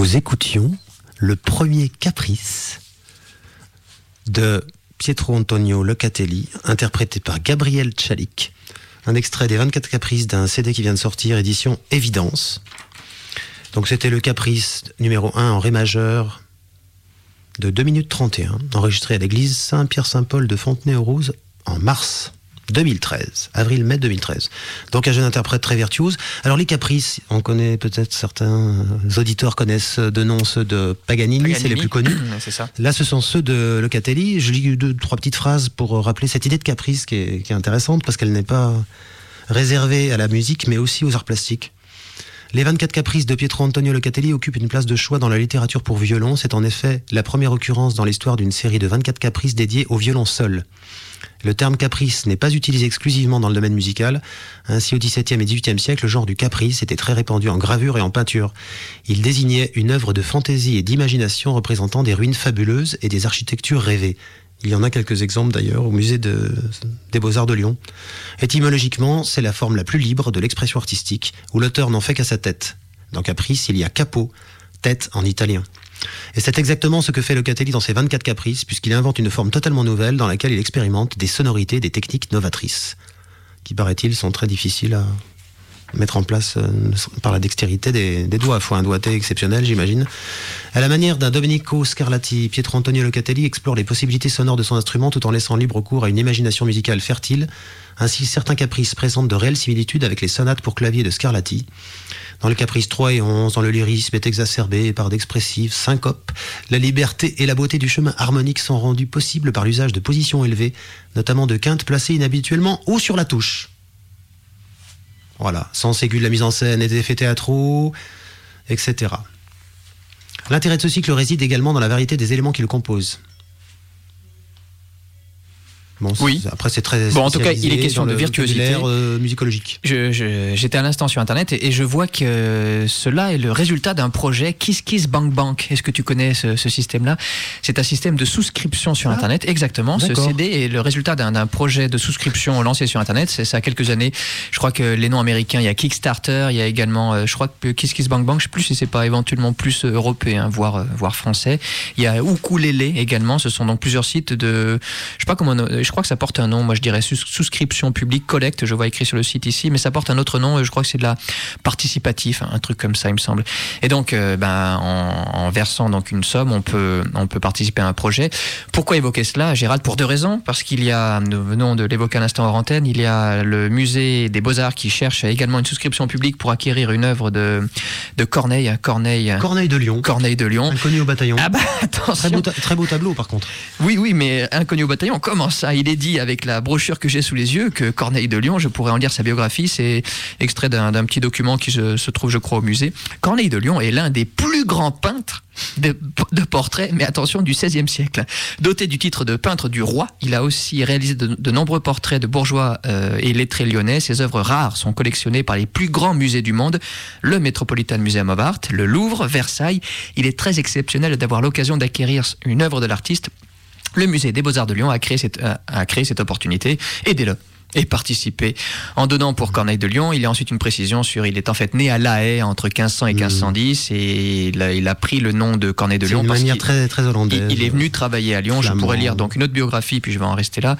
nous écoutions le premier caprice de Pietro Antonio Locatelli, interprété par Gabriel Chalik. Un extrait des vingt-quatre caprices d'un C D qui vient de sortir, édition Évidence. Donc c'était le caprice numéro un en ré majeur de deux minutes trente et un, enregistré à l'église Saint-Pierre-Saint-Paul de Fontenay-aux-Roses en mars deux mille treize, avril-mai deux mille treize. Donc un jeune interprète très virtuose. Alors les caprices, on connaît peut-être, certains auditeurs connaissent de nom ceux de Paganini, Paganini. C'est les plus connus. C'est ça. Là ce sont ceux de Locatelli. Je lis deux, trois petites phrases pour rappeler cette idée de caprice qui est, qui est intéressante parce qu'elle n'est pas réservée à la musique mais aussi aux arts plastiques. Les vingt-quatre caprices de Pietro Antonio Locatelli occupent une place de choix dans la littérature pour violon. C'est en effet la première occurrence dans l'histoire d'une série de vingt-quatre caprices dédiés au violon seul. Le terme caprice n'est pas utilisé exclusivement dans le domaine musical. Ainsi, au dix-septième et dix-huitième siècle, le genre du caprice était très répandu en gravure et en peinture. Il désignait une œuvre de fantaisie et d'imagination représentant des ruines fabuleuses et des architectures rêvées. Il y en a quelques exemples d'ailleurs au musée de, des Beaux-Arts de Lyon. Étymologiquement, c'est la forme la plus libre de l'expression artistique, où l'auteur n'en fait qu'à sa tête. Dans caprice, il y a capo, tête en italien. Et c'est exactement ce que fait Locatelli dans ses vingt-quatre caprices, puisqu'il invente une forme totalement nouvelle dans laquelle il expérimente des sonorités, des techniques novatrices, qui paraît-il sont très difficiles à mettre en place euh, par la dextérité des, des doigts. Il faut un doigté exceptionnel, j'imagine. À la manière d'un Domenico Scarlatti, Pietro Antonio Locatelli explore les possibilités sonores de son instrument tout en laissant libre cours à une imagination musicale fertile. Ainsi, certains caprices présentent de réelles similitudes avec les sonates pour clavier de Scarlatti. Dans le caprice trois et onze, dans le lyrisme est exacerbé par d'expressives syncopes. La liberté et la beauté du chemin harmonique sont rendues possibles par l'usage de positions élevées, notamment de quintes placées inhabituellement haut sur la touche. Voilà, sens aigu de la mise en scène et des effets théâtraux, et cetera. L'intérêt de ce cycle réside également dans la variété des éléments qui le composent. Bon, oui. Après, c'est très bon, en tout cas, il est question de virtuosité euh, musicologique. Je, je, j'étais à l'instant sur Internet et, et je vois que cela est le résultat d'un projet Kiss Kiss Bank Bank. Est-ce que tu connais ce, ce système-là ? C'est un système de souscription sur ah, Internet. Exactement. D'accord. Ce C D est le résultat d'un, d'un projet de souscription lancé sur Internet. C'est ça, quelques années. Je crois que les noms américains, il y a Kickstarter, il y a également, euh, je crois que Kiss Kiss Bank Bank, je sais plus si c'est pas éventuellement plus européen, voire, euh, voire français. Il y a Ukulele également. Ce sont donc plusieurs sites de, je sais pas comment, je crois que ça porte un nom, moi je dirais sus- souscription publique collecte, je vois écrit sur le site ici, mais ça porte un autre nom, je crois que c'est de la participatif, un truc comme ça il me semble. Et donc euh, ben, en, en versant donc une somme, on peut, on peut participer à un projet. Pourquoi évoquer cela, Gérald ? Pour deux raisons, parce qu'il y a, nous venons de l'évoquer à l'instant hors antenne, il y a le musée des Beaux-Arts qui cherche également une souscription publique pour acquérir une œuvre de, de Corneille, Corneille, Corneille de Lyon. Corneille de Lyon. Inconnu au bataillon. Ah bah attention. Très beau, ta- très beau tableau par contre. Oui, oui, mais Inconnu au bataillon, comment ça ? Il est dit avec la brochure que j'ai sous les yeux que Corneille de Lyon, je pourrais en lire sa biographie, c'est extrait d'un, d'un petit document qui se, se trouve, je crois, au musée. Corneille de Lyon est l'un des plus grands peintres de, de portraits, mais attention, du seizième siècle. Doté du titre de peintre du roi, il a aussi réalisé de, de nombreux portraits de bourgeois euh, et lettrés lyonnais. Ses œuvres rares sont collectionnées par les plus grands musées du monde, le Metropolitan Museum of Art, le Louvre, Versailles. Il est très exceptionnel d'avoir l'occasion d'acquérir une œuvre de l'artiste. Le musée des Beaux-Arts de Lyon a créé cette, a créé cette opportunité. Aidez-le et participez. En donnant pour Corneille de Lyon, il y a ensuite une précision sur, il est en fait né à La Haye entre quinze cents et quinze cent dix et il a, il a pris le nom de Corneille de Lyon. C'est une parce manière qu'il, très, très hollandaise. Il, il est venu travailler à Lyon. Flamand. Je pourrais lire donc une autre biographie, puis je vais en rester là.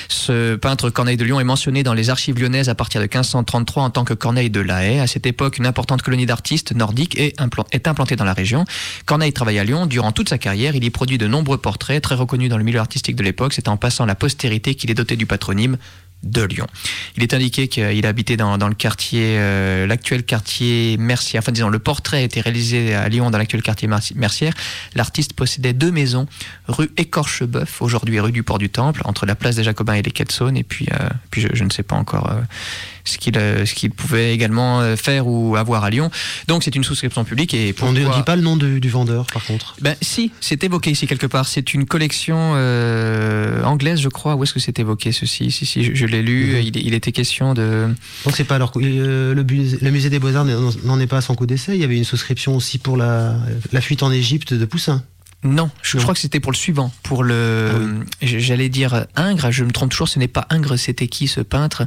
Ce peintre Corneille de Lyon est mentionné dans les archives lyonnaises à partir de quinze cent trente-trois en tant que Corneille de La Haye. À cette époque, une importante colonie d'artistes nordiques est, implant, est implantée dans la région. Corneille travaille à Lyon. Durant toute sa carrière, il y produit de nombreux portraits très reconnus dans le milieu artistique de l'époque. C'est en passant la postérité qu'il est doté du patronyme de Lyon. Il est indiqué qu'il habitait dans, dans le quartier, euh, l'actuel quartier Mercière. Enfin, disons, le portrait a été réalisé à Lyon dans l'actuel quartier Mercière. L'artiste possédait deux maisons, rue Écorcheboeuf, aujourd'hui rue du Port du Temple, entre la place des Jacobins et les quais de Saône. Et puis, euh, puis je, je ne sais pas encore euh, ce qu'il, euh, ce qu'il pouvait également faire ou avoir à Lyon. Donc, c'est une souscription publique. Et pourquoi... On ne dit pas le nom de, du vendeur, par contre. Ben, si, c'est évoqué ici quelque part. C'est une collection euh, anglaise, je crois. Où est-ce que c'est évoqué, ceci ? Si, si, je, je l'ai lu. Mmh. Il, il était question de... Donc, c'est pas alors, euh, le, le musée des Beaux-Arts n'en est pas à son coup d'essai. Il y avait une souscription aussi pour la, la fuite en Égypte de Poussin. Non, je, je crois que c'était pour le suivant, pour le, ah oui. J'allais dire Ingres, je me trompe toujours, ce n'est pas Ingres, c'était qui ce peintre ?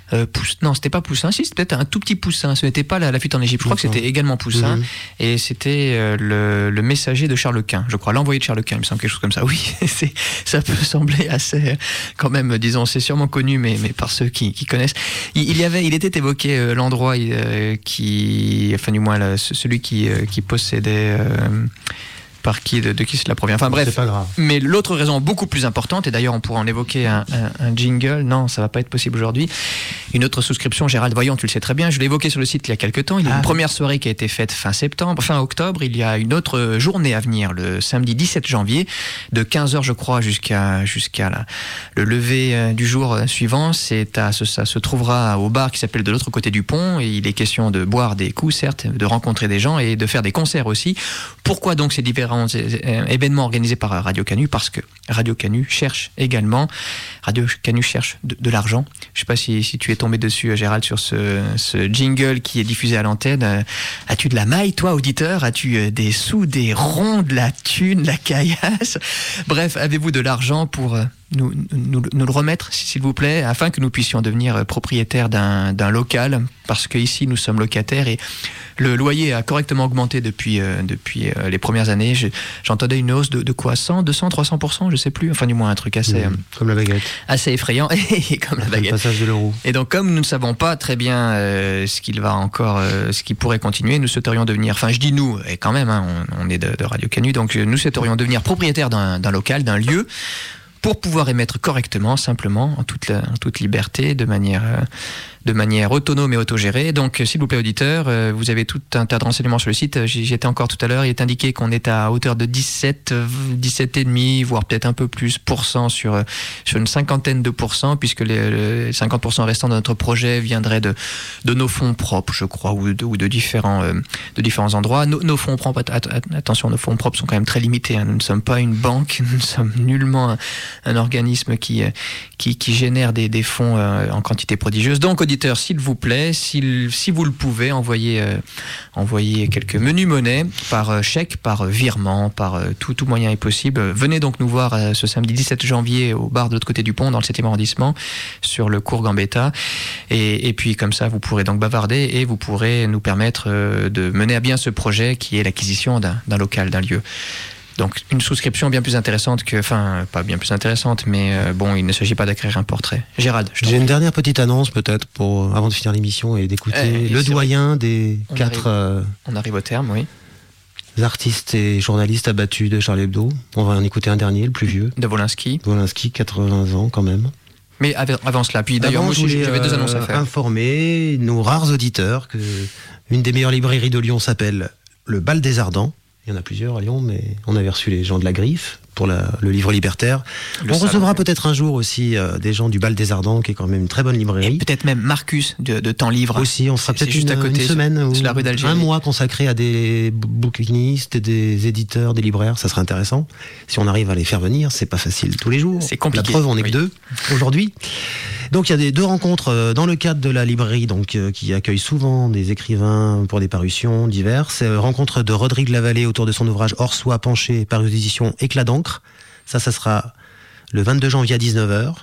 Euh, pousse, non, c'était pas Poussin. Si, c'était peut-être un tout petit Poussin. Ce n'était pas la, la fuite en Égypte. Je crois D'accord. que c'était également Poussin. Mhm. Et c'était euh, le, le messager de Charles Quint, je crois. L'envoyé de Charles Quint, il me semble, quelque chose comme ça. Oui, c'est, ça peut sembler assez, euh, quand même, disons, c'est sûrement connu, mais, mais par ceux qui, qui connaissent. Il, il y avait, il était évoqué euh, l'endroit euh, qui, enfin, du moins, là, celui qui, euh, qui possédait. Euh, par qui, de, de qui cela provient. Enfin bref. C'est pas grave. Mais l'autre raison beaucoup plus importante, et d'ailleurs on pourra en évoquer un, un, un jingle, non, ça va pas être possible aujourd'hui. Une autre souscription, Gérald Voyant, tu le sais très bien, je l'ai évoqué sur le site il y a quelques temps. Il y a Ah. une première soirée qui a été faite fin septembre, fin octobre. Il y a une autre journée à venir, le samedi dix-sept janvier, de quinze heures je crois jusqu'à jusqu'à la, le lever du jour suivant. C'est à, ça se trouvera au bar qui s'appelle De l'autre côté du pont, et il est question de boire des coups, certes, de rencontrer des gens et de faire des concerts aussi. Pourquoi donc ces différents événements organisés par Radio Canu? Parce que Radio Canu cherche également, Radio Canu cherche de, de l'argent. Je ne sais pas si, si tu es tombé dessus, Gérald, sur ce, ce jingle qui est diffusé à l'antenne. Euh, as-tu de la maille, toi, auditeur? As-tu euh, des sous, des ronds, de la thune, de la caillasse? Bref, avez-vous de l'argent pour euh, nous, nous, nous le remettre, s'il vous plaît, afin que nous puissions devenir propriétaires d'un, d'un local? Parce qu'ici, nous sommes locataires et le loyer a correctement augmenté depuis, euh, depuis euh, les premières années. Je, j'entendais une hausse de, de quoi, cent, deux cents, trois cents pour cent, je sais plus. Enfin, du moins un truc assez, Mmh, comme la baguette. assez effrayant. Et comme la Le baguette. passage de l'euro. Et donc, comme nous ne savons pas très bien euh, ce qu'il va encore, euh, ce qui pourrait continuer, nous souhaiterions devenir, enfin, je dis nous, et quand même, hein, on, on est de, de Radio Canu, donc nous souhaiterions devenir propriétaires d'un, d'un local, d'un lieu, pour pouvoir émettre correctement, simplement, en toute, la, en toute liberté, de manière, euh, de manière autonome et autogérée. Donc, s'il vous plaît, auditeurs, euh, vous avez tout un tas de renseignements sur le site. J'y, j'y étais encore tout à l'heure. Il est indiqué qu'on est à hauteur de dix-sept, dix-sept virgule cinq, voire peut-être un peu plus, pour cent sur, sur une cinquantaine de pourcents, puisque les, les cinquante pour cent restants de notre projet viendraient de, de nos fonds propres, je crois, ou de, ou de, différents, euh, de différents endroits. Nos, nos fonds propres, at, at, attention, nos fonds propres sont quand même très limités. Hein. Nous ne sommes pas une banque, nous ne sommes nullement un, un organisme qui, qui, qui génère des, des fonds euh, en quantité prodigieuse. Donc, auditeurs, s'il vous plaît, si, si vous le pouvez, envoyez, euh, envoyez quelques menus monnaie par euh, chèque, par euh, virement, par euh, tout, tout moyen est possible. Venez donc nous voir euh, ce samedi dix-sept janvier au bar de l'autre côté du pont, dans le septième arrondissement, sur le cours Gambetta. Et, et puis, comme ça, vous pourrez donc bavarder et vous pourrez nous permettre euh, de mener à bien ce projet qui est l'acquisition d'un, d'un local, d'un lieu. Donc une souscription bien plus intéressante que, enfin pas bien plus intéressante, mais euh, bon, il ne s'agit pas d'acquérir un portrait. Gérald, je t'en J'ai prie. une dernière petite annonce peut-être pour avant de finir l'émission et d'écouter Eh, le c'est doyen des On quatre arrive. euh, On arrive au terme, oui. artistes et journalistes abattus de Charlie Hebdo. On va en écouter un dernier, le plus vieux. De Wolinski. Wolinski, quatre-vingts ans quand même. Mais av- avant cela, puis d'ailleurs, Avant, moi je aussi voulais, j'avais deux euh, annonces à faire. Informer nos rares auditeurs que une des meilleures librairies de Lyon s'appelle le Bal des Ardents. Il y en a plusieurs à Lyon, mais on avait reçu les gens de la Griffe pour la- le livre libertaire. Le on salon. recevra peut-être un jour aussi euh, des gens du Bal des Ardents, qui est quand même une très bonne Et librairie. peut-être même Marcus de, de Temps Livre. Aussi, on fera C'est- peut-être c'est juste une, à côté, une semaine sur, ou sur la rue d'Algérie. un mois consacré à des bou- bouquinistes, des éditeurs, des libraires. Ça serait intéressant. Si on arrive à les faire venir, c'est pas facile tous les jours. C'est compliqué, La preuve, on n'est oui. que deux aujourd'hui. Donc il y a des deux rencontres euh, dans le cadre de la librairie, donc euh, qui accueille souvent des écrivains pour des parutions diverses. Euh, rencontre de Rodrigue Lavallée autour de son ouvrage Hors soi penché, paru aux éditions Éclat d'encre. Ça, ça sera le vingt-deux janvier à dix-neuf heures.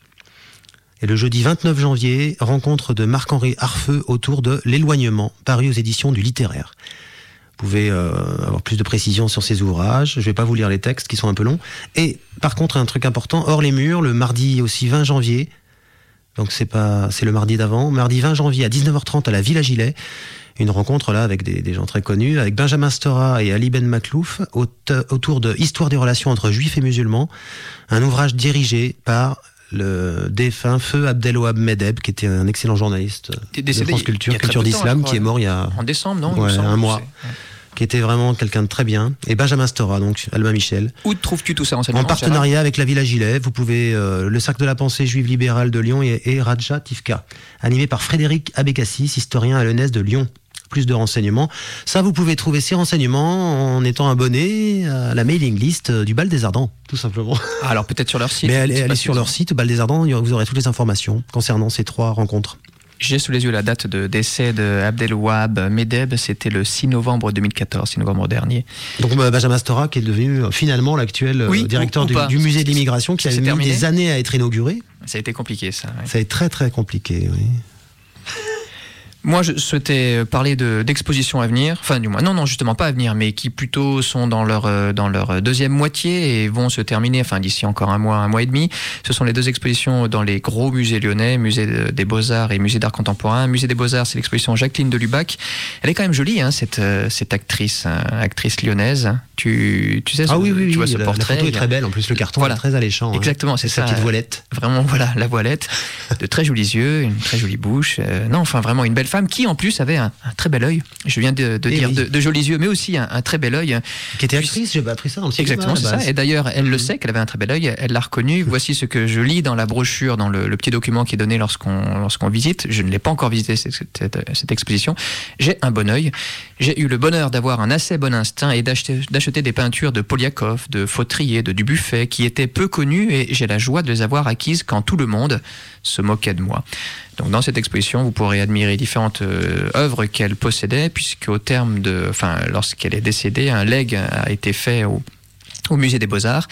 Et le jeudi vingt-neuf janvier, rencontre de Marc-Henri Arfeux autour de L'éloignement, paru aux éditions du Littéraire. Vous pouvez euh, avoir plus de précisions sur ces ouvrages. Je vais pas vous lire les textes qui sont un peu longs. Et par contre, un truc important, hors les murs, le mardi aussi vingt janvier. Donc c'est pas, c'est le mardi d'avant. Mardi vingt janvier à dix-neuf heures trente à la Villa Gilet. Une rencontre là avec des, des gens très connus, avec Benjamin Stora et Ali Ben Maklouf, au- autour de Histoire des relations entre juifs et musulmans. Un ouvrage dirigé par le défunt Feu Abdelwahab Medeb, qui était un excellent journaliste T'es de décédé France il y a Culture, très Culture peu de temps, d'Islam, je crois. qui est mort il y a En décembre, non il me ouais, semble, un mois, c'est- ouais. qui était vraiment quelqu'un de très bien. Et Benjamin Stora, donc Albin Michel. Où trouves-tu tout ça renseignement, En partenariat avec la Villa Gilet, vous pouvez euh, le Cercle de la pensée juive libérale de Lyon et, et Radja Tifka, animé par Frédéric Abécassis, historien à l'E N E S de Lyon. Plus de renseignements. Ça, vous pouvez trouver ces renseignements en étant abonné à la mailing list du Bal des Ardents, tout simplement. Ah, alors peut-être sur leur site. Mais allez, Je sais allez pas sur si leur ils ont- site, Bal des Ardents, vous aurez toutes les informations concernant ces trois rencontres. J'ai sous les yeux la date de décès de Abdelwahab Medeb, c'était le six novembre deux mille quatorze, six novembre dernier. Donc bah, Benjamin Stora, qui est devenu euh, finalement l'actuel euh, Oui, directeur ou- ou du, pas. du musée de l'immigration, qui a C'est mis terminé des années à être inauguré. Ça a été compliqué, ça. Ouais. Ça a été très très compliqué, oui. Moi, je souhaitais parler de, d'expositions à venir, enfin du moins, non, non, justement pas à venir, mais qui plutôt sont dans leur, euh, dans leur deuxième moitié et vont se terminer, enfin d'ici encore un mois, un mois et demi. Ce sont les deux expositions dans les gros musées lyonnais, musée des Beaux-Arts et musée d'art contemporain. Musée des Beaux-Arts, c'est l'exposition Jacqueline de Lubac. Elle est quand même jolie, hein, cette, cette actrice, hein, actrice lyonnaise. Tu, tu sais, ce, ah oui, oui, tu oui, vois ce la, portrait. la photo est très belle, en plus le carton voilà. est très alléchant. Exactement, hein. c'est sa ça. petite voilette. Vraiment, voilà, la voilette, de très jolis yeux, une très jolie bouche. Euh, non, enfin vraiment une belle femme qui en plus avait un, un très bel œil. Je viens de, de dire oui. de, de jolis yeux, mais aussi un, un très bel œil. Qui était actrice, j'ai pas appris ça dans le cinéma. Exactement, c'est ça. Et d'ailleurs, elle le sait qu'elle avait un très bel œil. Elle l'a reconnu. Voici ce que je lis dans la brochure, dans le, le petit document qui est donné lorsqu'on, lorsqu'on visite. Je ne l'ai pas encore visité cette, cette, cette exposition. J'ai un bon œil. J'ai eu le bonheur d'avoir un assez bon instinct et d'acheter, d'acheter des peintures de Poliakov, de Fautrier, de Dubuffet, qui étaient peu connues, et j'ai la joie de les avoir acquises quand tout le monde se moquait de moi. Donc dans cette exposition, vous pourrez admirer différentes euh, œuvres qu'elle possédait, puisqu'au terme de, enfin, lorsqu'elle est décédée, un legs a été fait au au musée des Beaux-Arts,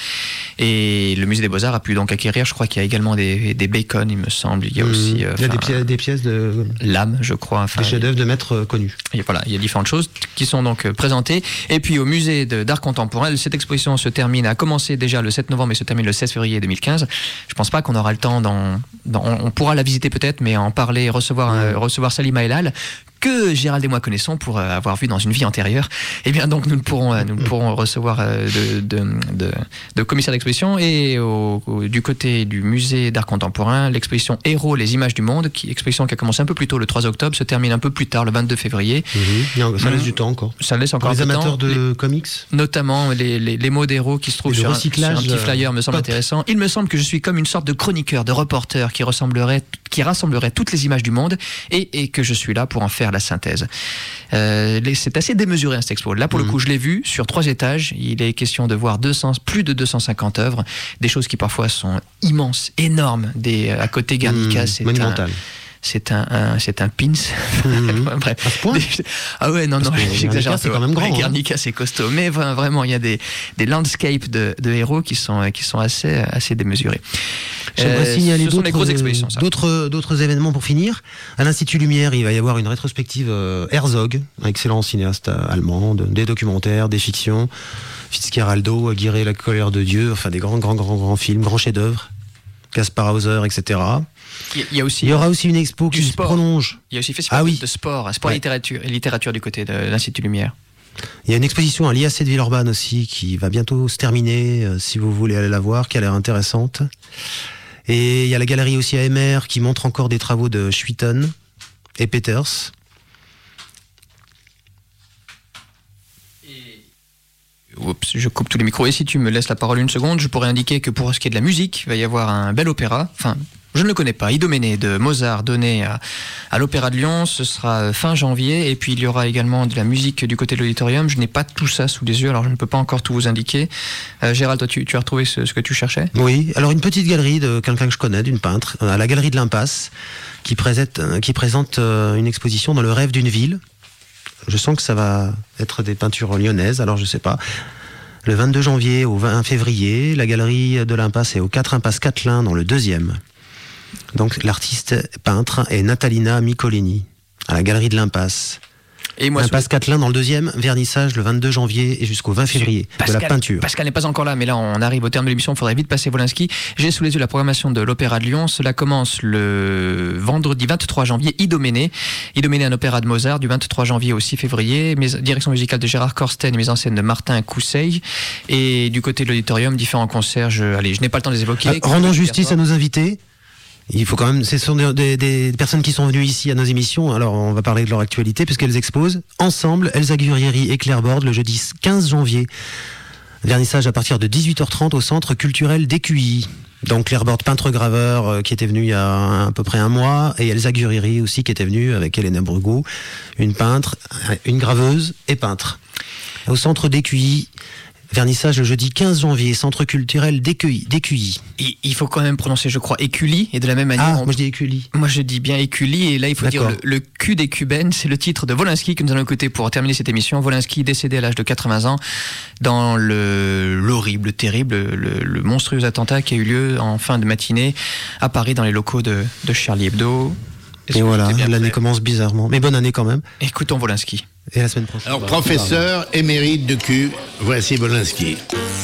et le musée des Beaux-Arts a pu donc acquérir, je crois qu'il y a également des, des bacon, il me semble, il y a aussi... Mmh. Euh, il y a des pièces, des pièces de... l'âme, je crois. Enfin, des chefs-d'œuvre de maîtres connus. Et voilà, il y a différentes choses qui sont donc présentées. Et puis au musée de, d'art contemporain, cette exposition se termine, a commencé déjà le sept novembre et se termine le seize février deux mille quinze. Je pense pas qu'on aura le temps d'en... d'en on pourra la visiter peut-être, mais en parler, recevoir, mmh. euh, recevoir Salima Elal, que Gérald et moi connaissons pour euh, avoir vu dans une vie antérieure. Et bien donc nous ne pourrons, euh, nous ne pourrons recevoir euh, de, de, de, de commissaire d'exposition. Et au, au, du côté du musée d'art contemporain, l'exposition Héros, les images du monde, qui, exposition qui a commencé un peu plus tôt le trois octobre, se termine un peu plus tard le vingt-deux février. Mmh. Ça laisse mmh. du temps encore. Ça laisse encore pour un les peu amateurs temps. de les, comics. Notamment les, les, les mots d'héros qui se trouvent sur un, sur un petit flyer me semble pop. intéressant. Il me semble que je suis comme une sorte de chroniqueur, de reporter qui ressemblerait, qui rassemblerait toutes les images du monde, et, et que je suis là pour en faire la synthèse. Euh, c'est assez démesuré, hein, cette expo. Là, pour mmh. le coup, je l'ai vu sur trois étages. Il est question de voir deux cents, plus de deux cent cinquante œuvres, des choses qui parfois sont immenses, énormes. Des, à côté Guernica, mmh, c'est monumental. Un, c'est un, un, c'est un pins. Mmh. Bref. À ce point des, ah ouais, non, non, j'exagère. C'est quand même grand. Guernica, hein. C'est costaud. Mais vraiment, il y a des, des landscapes de, de héros qui sont, qui sont assez, assez démesurés. J'aimerais euh, signaler d'autres, grosses expositions, d'autres, d'autres événements pour finir. À l'Institut Lumière, il va y avoir une rétrospective euh, Herzog, un excellent cinéaste allemand, de, des documentaires, des fictions, Fitzcarraldo, Aguirre, La colère de Dieu, enfin des grands, grands, grands, grands films, grands chefs-d'œuvre, Kaspar Hauser, et cetera. Il y, a aussi, il y aura aussi une expo qui sport. se prolonge. Il y a aussi festival ah oui. de sport, sport ouais. et littérature, et littérature du côté de l'Institut Lumière. Il y a une exposition à l'I A C de Villeurbanne aussi qui va bientôt se terminer, euh, si vous voulez aller la voir, qui a l'air intéressante. Et il y a la galerie aussi A M R qui montre encore des travaux de Schwitten et Peters. Et... Oups, je coupe tous les micros. Et si tu me laisses la parole une seconde, je pourrais indiquer que pour ce qui est de la musique, il va y avoir un bel opéra. Enfin, je ne le connais pas. Idoménée de Mozart donné à, à l'Opéra de Lyon. Ce sera fin janvier. Et puis il y aura également de la musique du côté de l'auditorium. Je n'ai pas tout ça sous les yeux, alors je ne peux pas encore tout vous indiquer. Euh, Gérald, toi, tu, tu as retrouvé ce, ce que tu cherchais ? Oui. Alors une petite galerie de quelqu'un que je connais, d'une peintre, à la Galerie de l'Impasse, qui présente, qui présente une exposition dans le rêve d'une ville. Je sens que ça va être des peintures lyonnaises, alors je sais pas. Le vingt-deux janvier au vingt février, la Galerie de l'Impasse est au quatre impasse Catelin dans le deuxième. Donc l'artiste peintre est Natalina Miccolini, à la Galerie de l'Impasse. Et moi, Impasse Catelin dans le deuxième, vernissage le vingt-deux janvier et jusqu'au vingt février, Pascal, de la peinture. Pascal n'est pas encore là, mais là on arrive au terme de l'émission, il faudrait vite passer Wolinski. J'ai sous les yeux la programmation de l'Opéra de Lyon. Cela commence le vendredi vingt-trois janvier, Idoménée. Idoménée, un opéra de Mozart, du vingt-trois janvier au six février. Direction musicale de Gérard Corsten, mise en scène de Martin Cousseil. Et du côté de l'auditorium, différents concerts. Je, allez, je n'ai pas le temps de les évoquer. Ah, rendons justice à nos invités. Il faut quand même, ce sont des, des, des personnes qui sont venues ici à nos émissions, alors on va parler de leur actualité puisqu'elles exposent ensemble, Elsa Gurrieri et Claire Borde, le jeudi quinze janvier. Vernissage à partir de dix-huit heures trente au centre culturel d'E Q I. Donc Claire Borde, peintre-graveur, euh, qui était venue il y a un, à peu près un mois, et Elsa Gurrieri aussi qui était venue avec Elena Brugo, une peintre, une graveuse et peintre. Au centre d'E Q I, Vernissage le jeudi quinze janvier, centre culturel d'Écueilly. d'Écueilly. Il, il faut quand même prononcer, je crois, Écully, et de la même manière... Ah, on- moi je dis Écueilly. Moi je dis bien Écully, et là il faut dire D'accord. le, le cul des cubaines, c'est le titre de Volinsky que nous allons écouter pour terminer cette émission. Volinsky décédé à l'âge de quatre-vingts ans dans le l'horrible, terrible, le, le monstrueux attentat qui a eu lieu en fin de matinée à Paris dans les locaux de, de Charlie Hebdo. Est-ce Et que voilà, vous êtes bien l'année prêts? commence bizarrement. Mais bonne année quand même. Écoutons Volinsky. Et la semaine prochaine. Alors, professeur émérite de Q, voici Volinsky.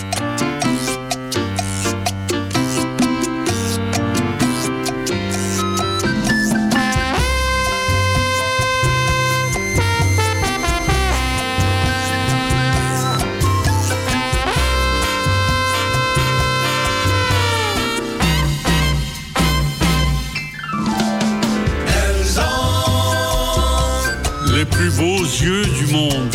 Elles ont les plus beaux yeux du monde.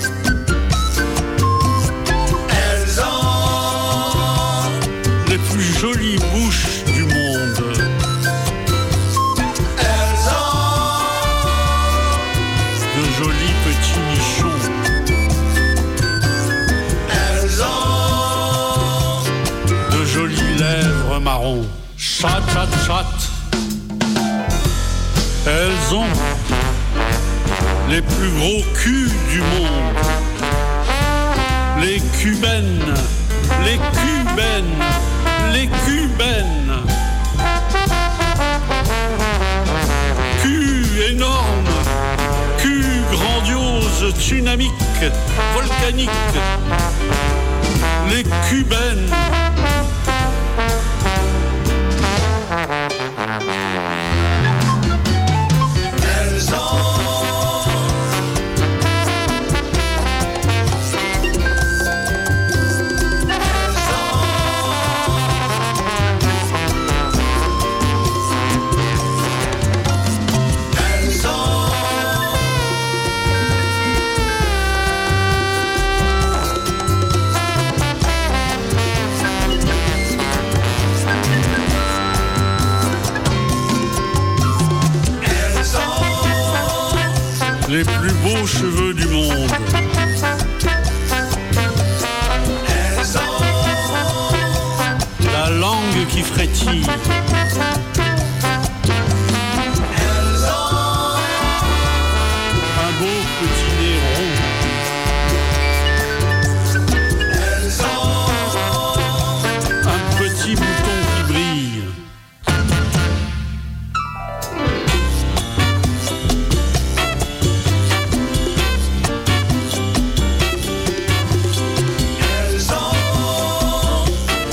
Elles ont les plus jolies bouches du monde. Elles ont de jolis petits nichons. Elles ont de jolies lèvres marron. Chat, chat, chat. Elles ont les plus gros culs du monde. Les cubaines, les cubaines, les cubaines. Cul énorme, cul grandiose, tsunamique, volcanique. Les cubaines. Elles ont Elles ont Elles ont les plus beaux cheveux du monde. Elles ont la langue qui frétille. Elles ont un beau petit nez rond. Elles ont un petit bouton qui brille. Elles ont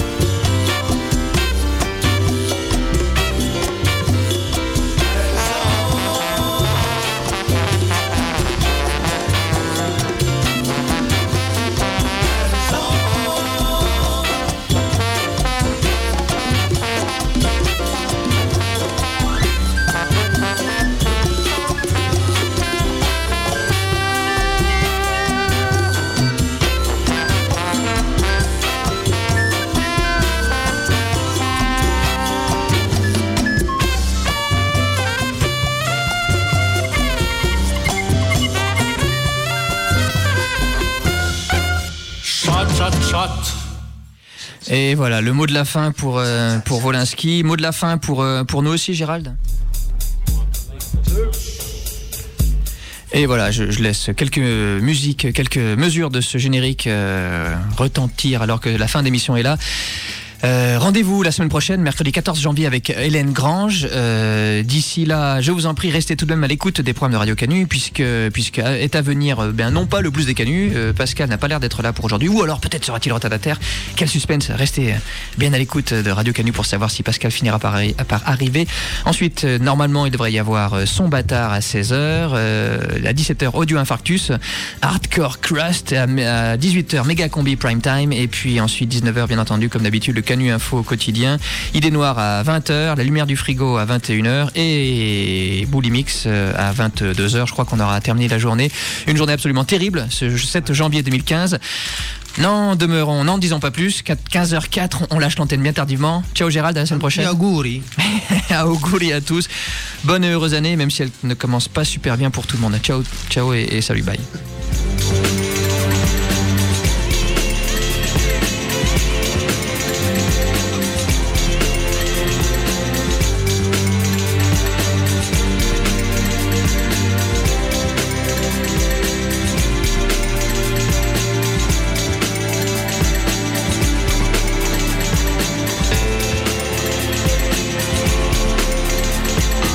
Chat, chat, chat. Et voilà, le mot de la fin pour, euh, pour Volinsky. Mot de la fin pour, euh, pour nous aussi, Gérald. Et voilà, je, je laisse quelques musiques, quelques mesures de ce générique euh, retentir alors que la fin d'émission est là. Euh, rendez-vous la semaine prochaine, mercredi quatorze janvier avec Hélène Grange. Euh, d'ici là, je vous en prie, restez tout de même à l'écoute des programmes de Radio Canu, puisque, puisque est à venir, euh, ben non pas le blues des Canus. Euh, Pascal n'a pas l'air d'être là pour aujourd'hui, ou alors peut-être sera-t-il retardataire. Quel suspense! Restez bien à l'écoute de Radio Canu pour savoir si Pascal finira par, arri- par arriver. Ensuite, euh, normalement, il devrait y avoir euh, Son Bâtard à seize heures, euh, à dix-sept heures Audio Infarctus, Hardcore Crust à, à dix-huit heures Méga Combi Prime Time, et puis ensuite dix-neuf heures bien entendu comme d'habitude le Canu Info au quotidien, Idée Noire à vingt heures, La Lumière du Frigo à vingt et une heures et Boulimix à vingt-deux heures. Je crois qu'on aura terminé la journée. Une journée absolument terrible, ce sept janvier deux mille quinze. N'en demeurons, n'en disons pas plus. quinze heures quatre, on lâche l'antenne bien tardivement. Ciao Gérald, à la semaine prochaine. Auguri. Auguri à tous. Bonne et heureuse année, même si elle ne commence pas super bien pour tout le monde. Ciao, ciao et, et salut, bye.